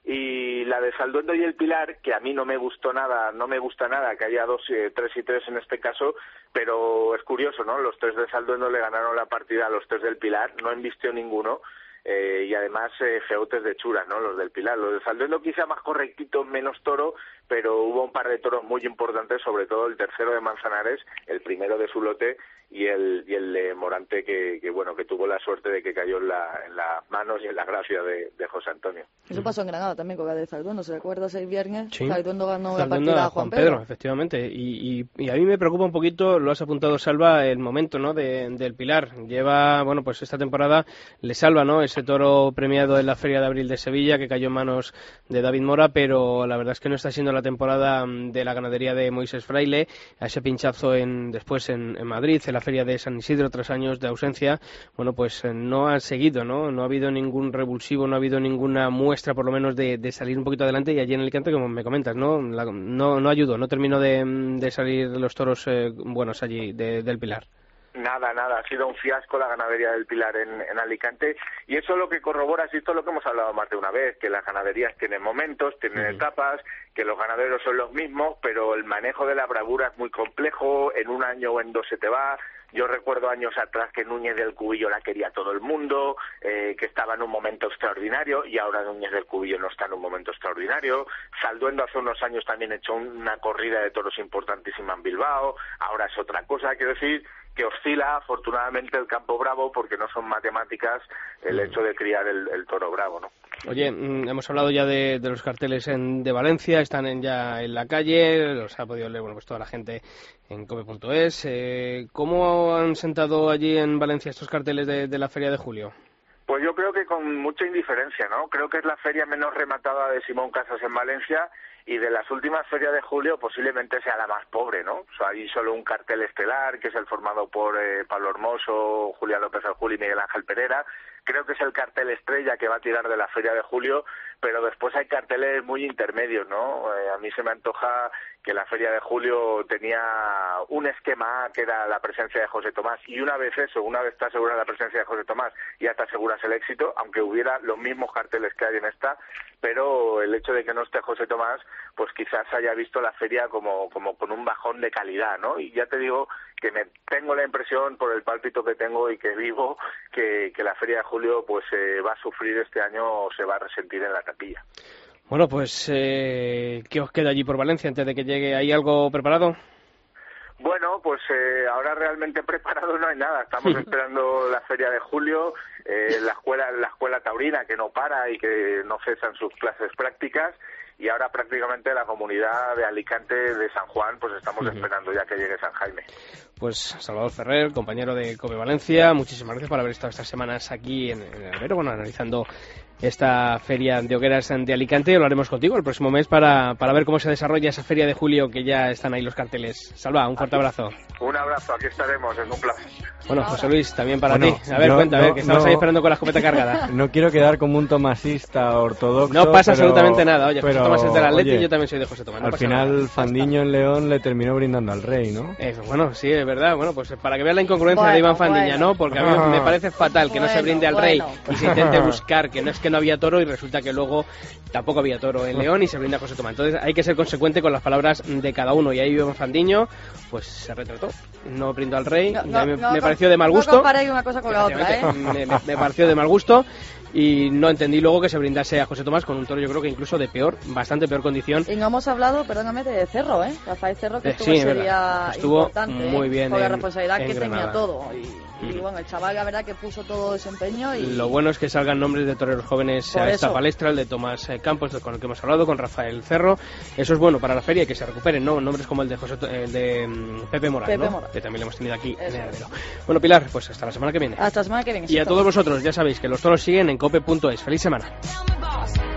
Y la de Salduendo y el Pilar, que a mí no me gustó nada, no me gusta nada que haya dos, eh, tres y tres en este caso, pero es curioso, ¿no? Los tres de Salduendo le ganaron la partida a los tres del Pilar, no embistió ninguno. Eh, y además eh, feotes de chura, ¿no?, los del Pilar. Los de Salduendo quizá más correctito, menos toro, pero hubo un par de toros muy importantes, sobre todo el tercero de Manzanares, el primero de su lote, y el y el de Morante, que, que bueno, que tuvo la suerte de que cayó en, la, en las manos y en la gracia de, de José Antonio. Eso pasó en Granada también con la de Salduendo, ¿se recuerda? Seis viernes, sí. Salduendo ganó Salduendo la partida a Juan Pedro. Pedro efectivamente, y, y, y a mí me preocupa un poquito, lo has apuntado, Salva, el momento, ¿no?, de, del Pilar. Lleva, bueno, pues esta temporada le salva, ¿no?, ese toro premiado en la Feria de Abril de Sevilla, que cayó en manos de David Mora, pero la verdad es que no está siendo la temporada de la ganadería de Moisés Fraile. A ese pinchazo en, después en, en Madrid, en la Feria de San Isidro, tras años de ausencia, bueno, pues eh, no ha seguido, ¿no? No ha habido ningún revulsivo, no ha habido ninguna muestra, por lo menos, de, de salir un poquito adelante, y allí en Alicante, como me comentas, ¿no? La, no, no ayudó, no terminó de, de salir los toros eh, buenos allí de, del Pilar. nada, nada, ha sido un fiasco la ganadería del Pilar en, en Alicante, y eso es lo que corrobora, si esto es lo que hemos hablado más de una vez, que las ganaderías tienen momentos, tienen uh-huh. etapas, que los ganaderos son los mismos, pero el manejo de la bravura es muy complejo, en un año o en dos se te va. Yo recuerdo años atrás que Núñez del Cubillo la quería todo el mundo, eh, que estaba en un momento extraordinario, y ahora Núñez del Cubillo no está en un momento extraordinario. Salduendo hace unos años también echó una corrida de toros importantísima en Bilbao, ahora es otra cosa. Quiero decir que oscila afortunadamente el campo bravo, porque no son matemáticas el hecho de criar el, el toro bravo, ¿no? Oye, mmm, hemos hablado ya de, de los carteles en, de Valencia, están en, ya en la calle, los ha podido leer, bueno, pues toda la gente en cope punto es. Eh, ¿Cómo han sentado allí en Valencia estos carteles de, de la Feria de Julio? Pues yo creo que con mucha indiferencia, ¿no? Creo que es la feria menos rematada de Simón Casas en Valencia, y de las últimas ferias de julio posiblemente sea la más pobre, ¿no? O sea, hay solo un cartel estelar, que es el formado por eh, Pablo Hermoso, Julián López Aljuli y Miguel Ángel Pereira. Creo que es el cartel estrella que va a tirar de la feria de julio, pero después hay carteles muy intermedios, ¿no? Eh, a mí se me antoja que la feria de julio tenía un esquema A, que era la presencia de José Tomás, y una vez eso, una vez está asegurada la presencia de José Tomás, ya te aseguras el éxito, aunque hubiera los mismos carteles que hay en esta, pero el hecho de que no esté José Tomás, pues quizás haya visto la feria como, como con un bajón de calidad, ¿no? Y ya te digo que me tengo la impresión, por el pálpito que tengo y que vivo, que, que la feria de julio pues eh, va a sufrir este año, o se va a resentir en la tapilla. Bueno, pues, eh, ¿qué os queda allí por Valencia antes de que llegue? ¿Hay algo preparado? Bueno, pues eh, ahora realmente preparado no hay nada. Estamos esperando la feria de julio, eh, la escuela, la escuela taurina, que no para y que no cesan sus clases prácticas, y ahora prácticamente la comunidad de Alicante, de San Juan, pues estamos uh-huh. esperando ya que llegue San Jaime. Pues Salvador Ferrer, compañero de Cope Valencia, muchísimas gracias por haber estado estas semanas aquí en, en el albero, bueno, analizando esta feria de hogueras de Alicante. Lo haremos contigo el próximo mes para, para ver cómo se desarrolla esa feria de julio, que ya están ahí los carteles. Salva, un fuerte abrazo. Un abrazo, aquí estaremos, es un placer. Bueno, José Luis, también para bueno, ti. A ver, yo, cuenta, no, a ver, que estamos no, ahí esperando con la escopeta cargada. No quiero quedar como un tomasista ortodoxo. No pasa pero, absolutamente nada. Oye, José pero, Tomás es del Atleti oye, y yo también soy de José Tomás. No al final, nada. Fandiño en León le terminó brindando al rey, ¿no? Eso, bueno, sí, es verdad. Bueno, pues para que vean la incongruencia bueno, de Iván Fandiña, bueno. ¿no? Porque a mí me parece fatal que bueno, no se brinde al bueno. rey y se intente buscar que no es que no había toro y resulta que luego tampoco había toro en León y se brinda a José Tomás. Entonces hay que ser consecuente con las palabras de cada uno, y ahí Iván Fandiño pues se retrató. No brindó al rey, no, y no, me, no, me pareció de mal no gusto. No comparéis una cosa con la otra, ¿eh? Me, me, me pareció de mal gusto. Y no entendí luego que se brindase a José Tomás con un toro, yo creo que incluso de peor, bastante peor condición. Y no hemos hablado, perdóname, de Cerro, ¿eh? Rafael Cerro, que Eh, estuvo sí, ese verdad. día Estuvo importante, muy ¿eh? bien Por la en- responsabilidad en que tenía Granada. todo. Y, y bueno, el chaval, la verdad, que puso todo desempeño y... Lo bueno es que salgan nombres de toreros jóvenes Por a esta eso. palestra, el de Tomás eh, Campos, con el que hemos hablado, con Rafael Cerro. Eso es bueno para la feria, y que se recuperen, ¿no? Nombres como el de José, el de mm, Pepe Morán, Pepe ¿no? Morán. Que también lo hemos tenido aquí Eso en el es. albero. Bueno, Pilar, pues hasta la semana que viene. Hasta la semana que viene. Y a sí, todos vosotros, ya sabéis que los toros siguen en cope punto es. ¡Feliz semana! Tell me, boss,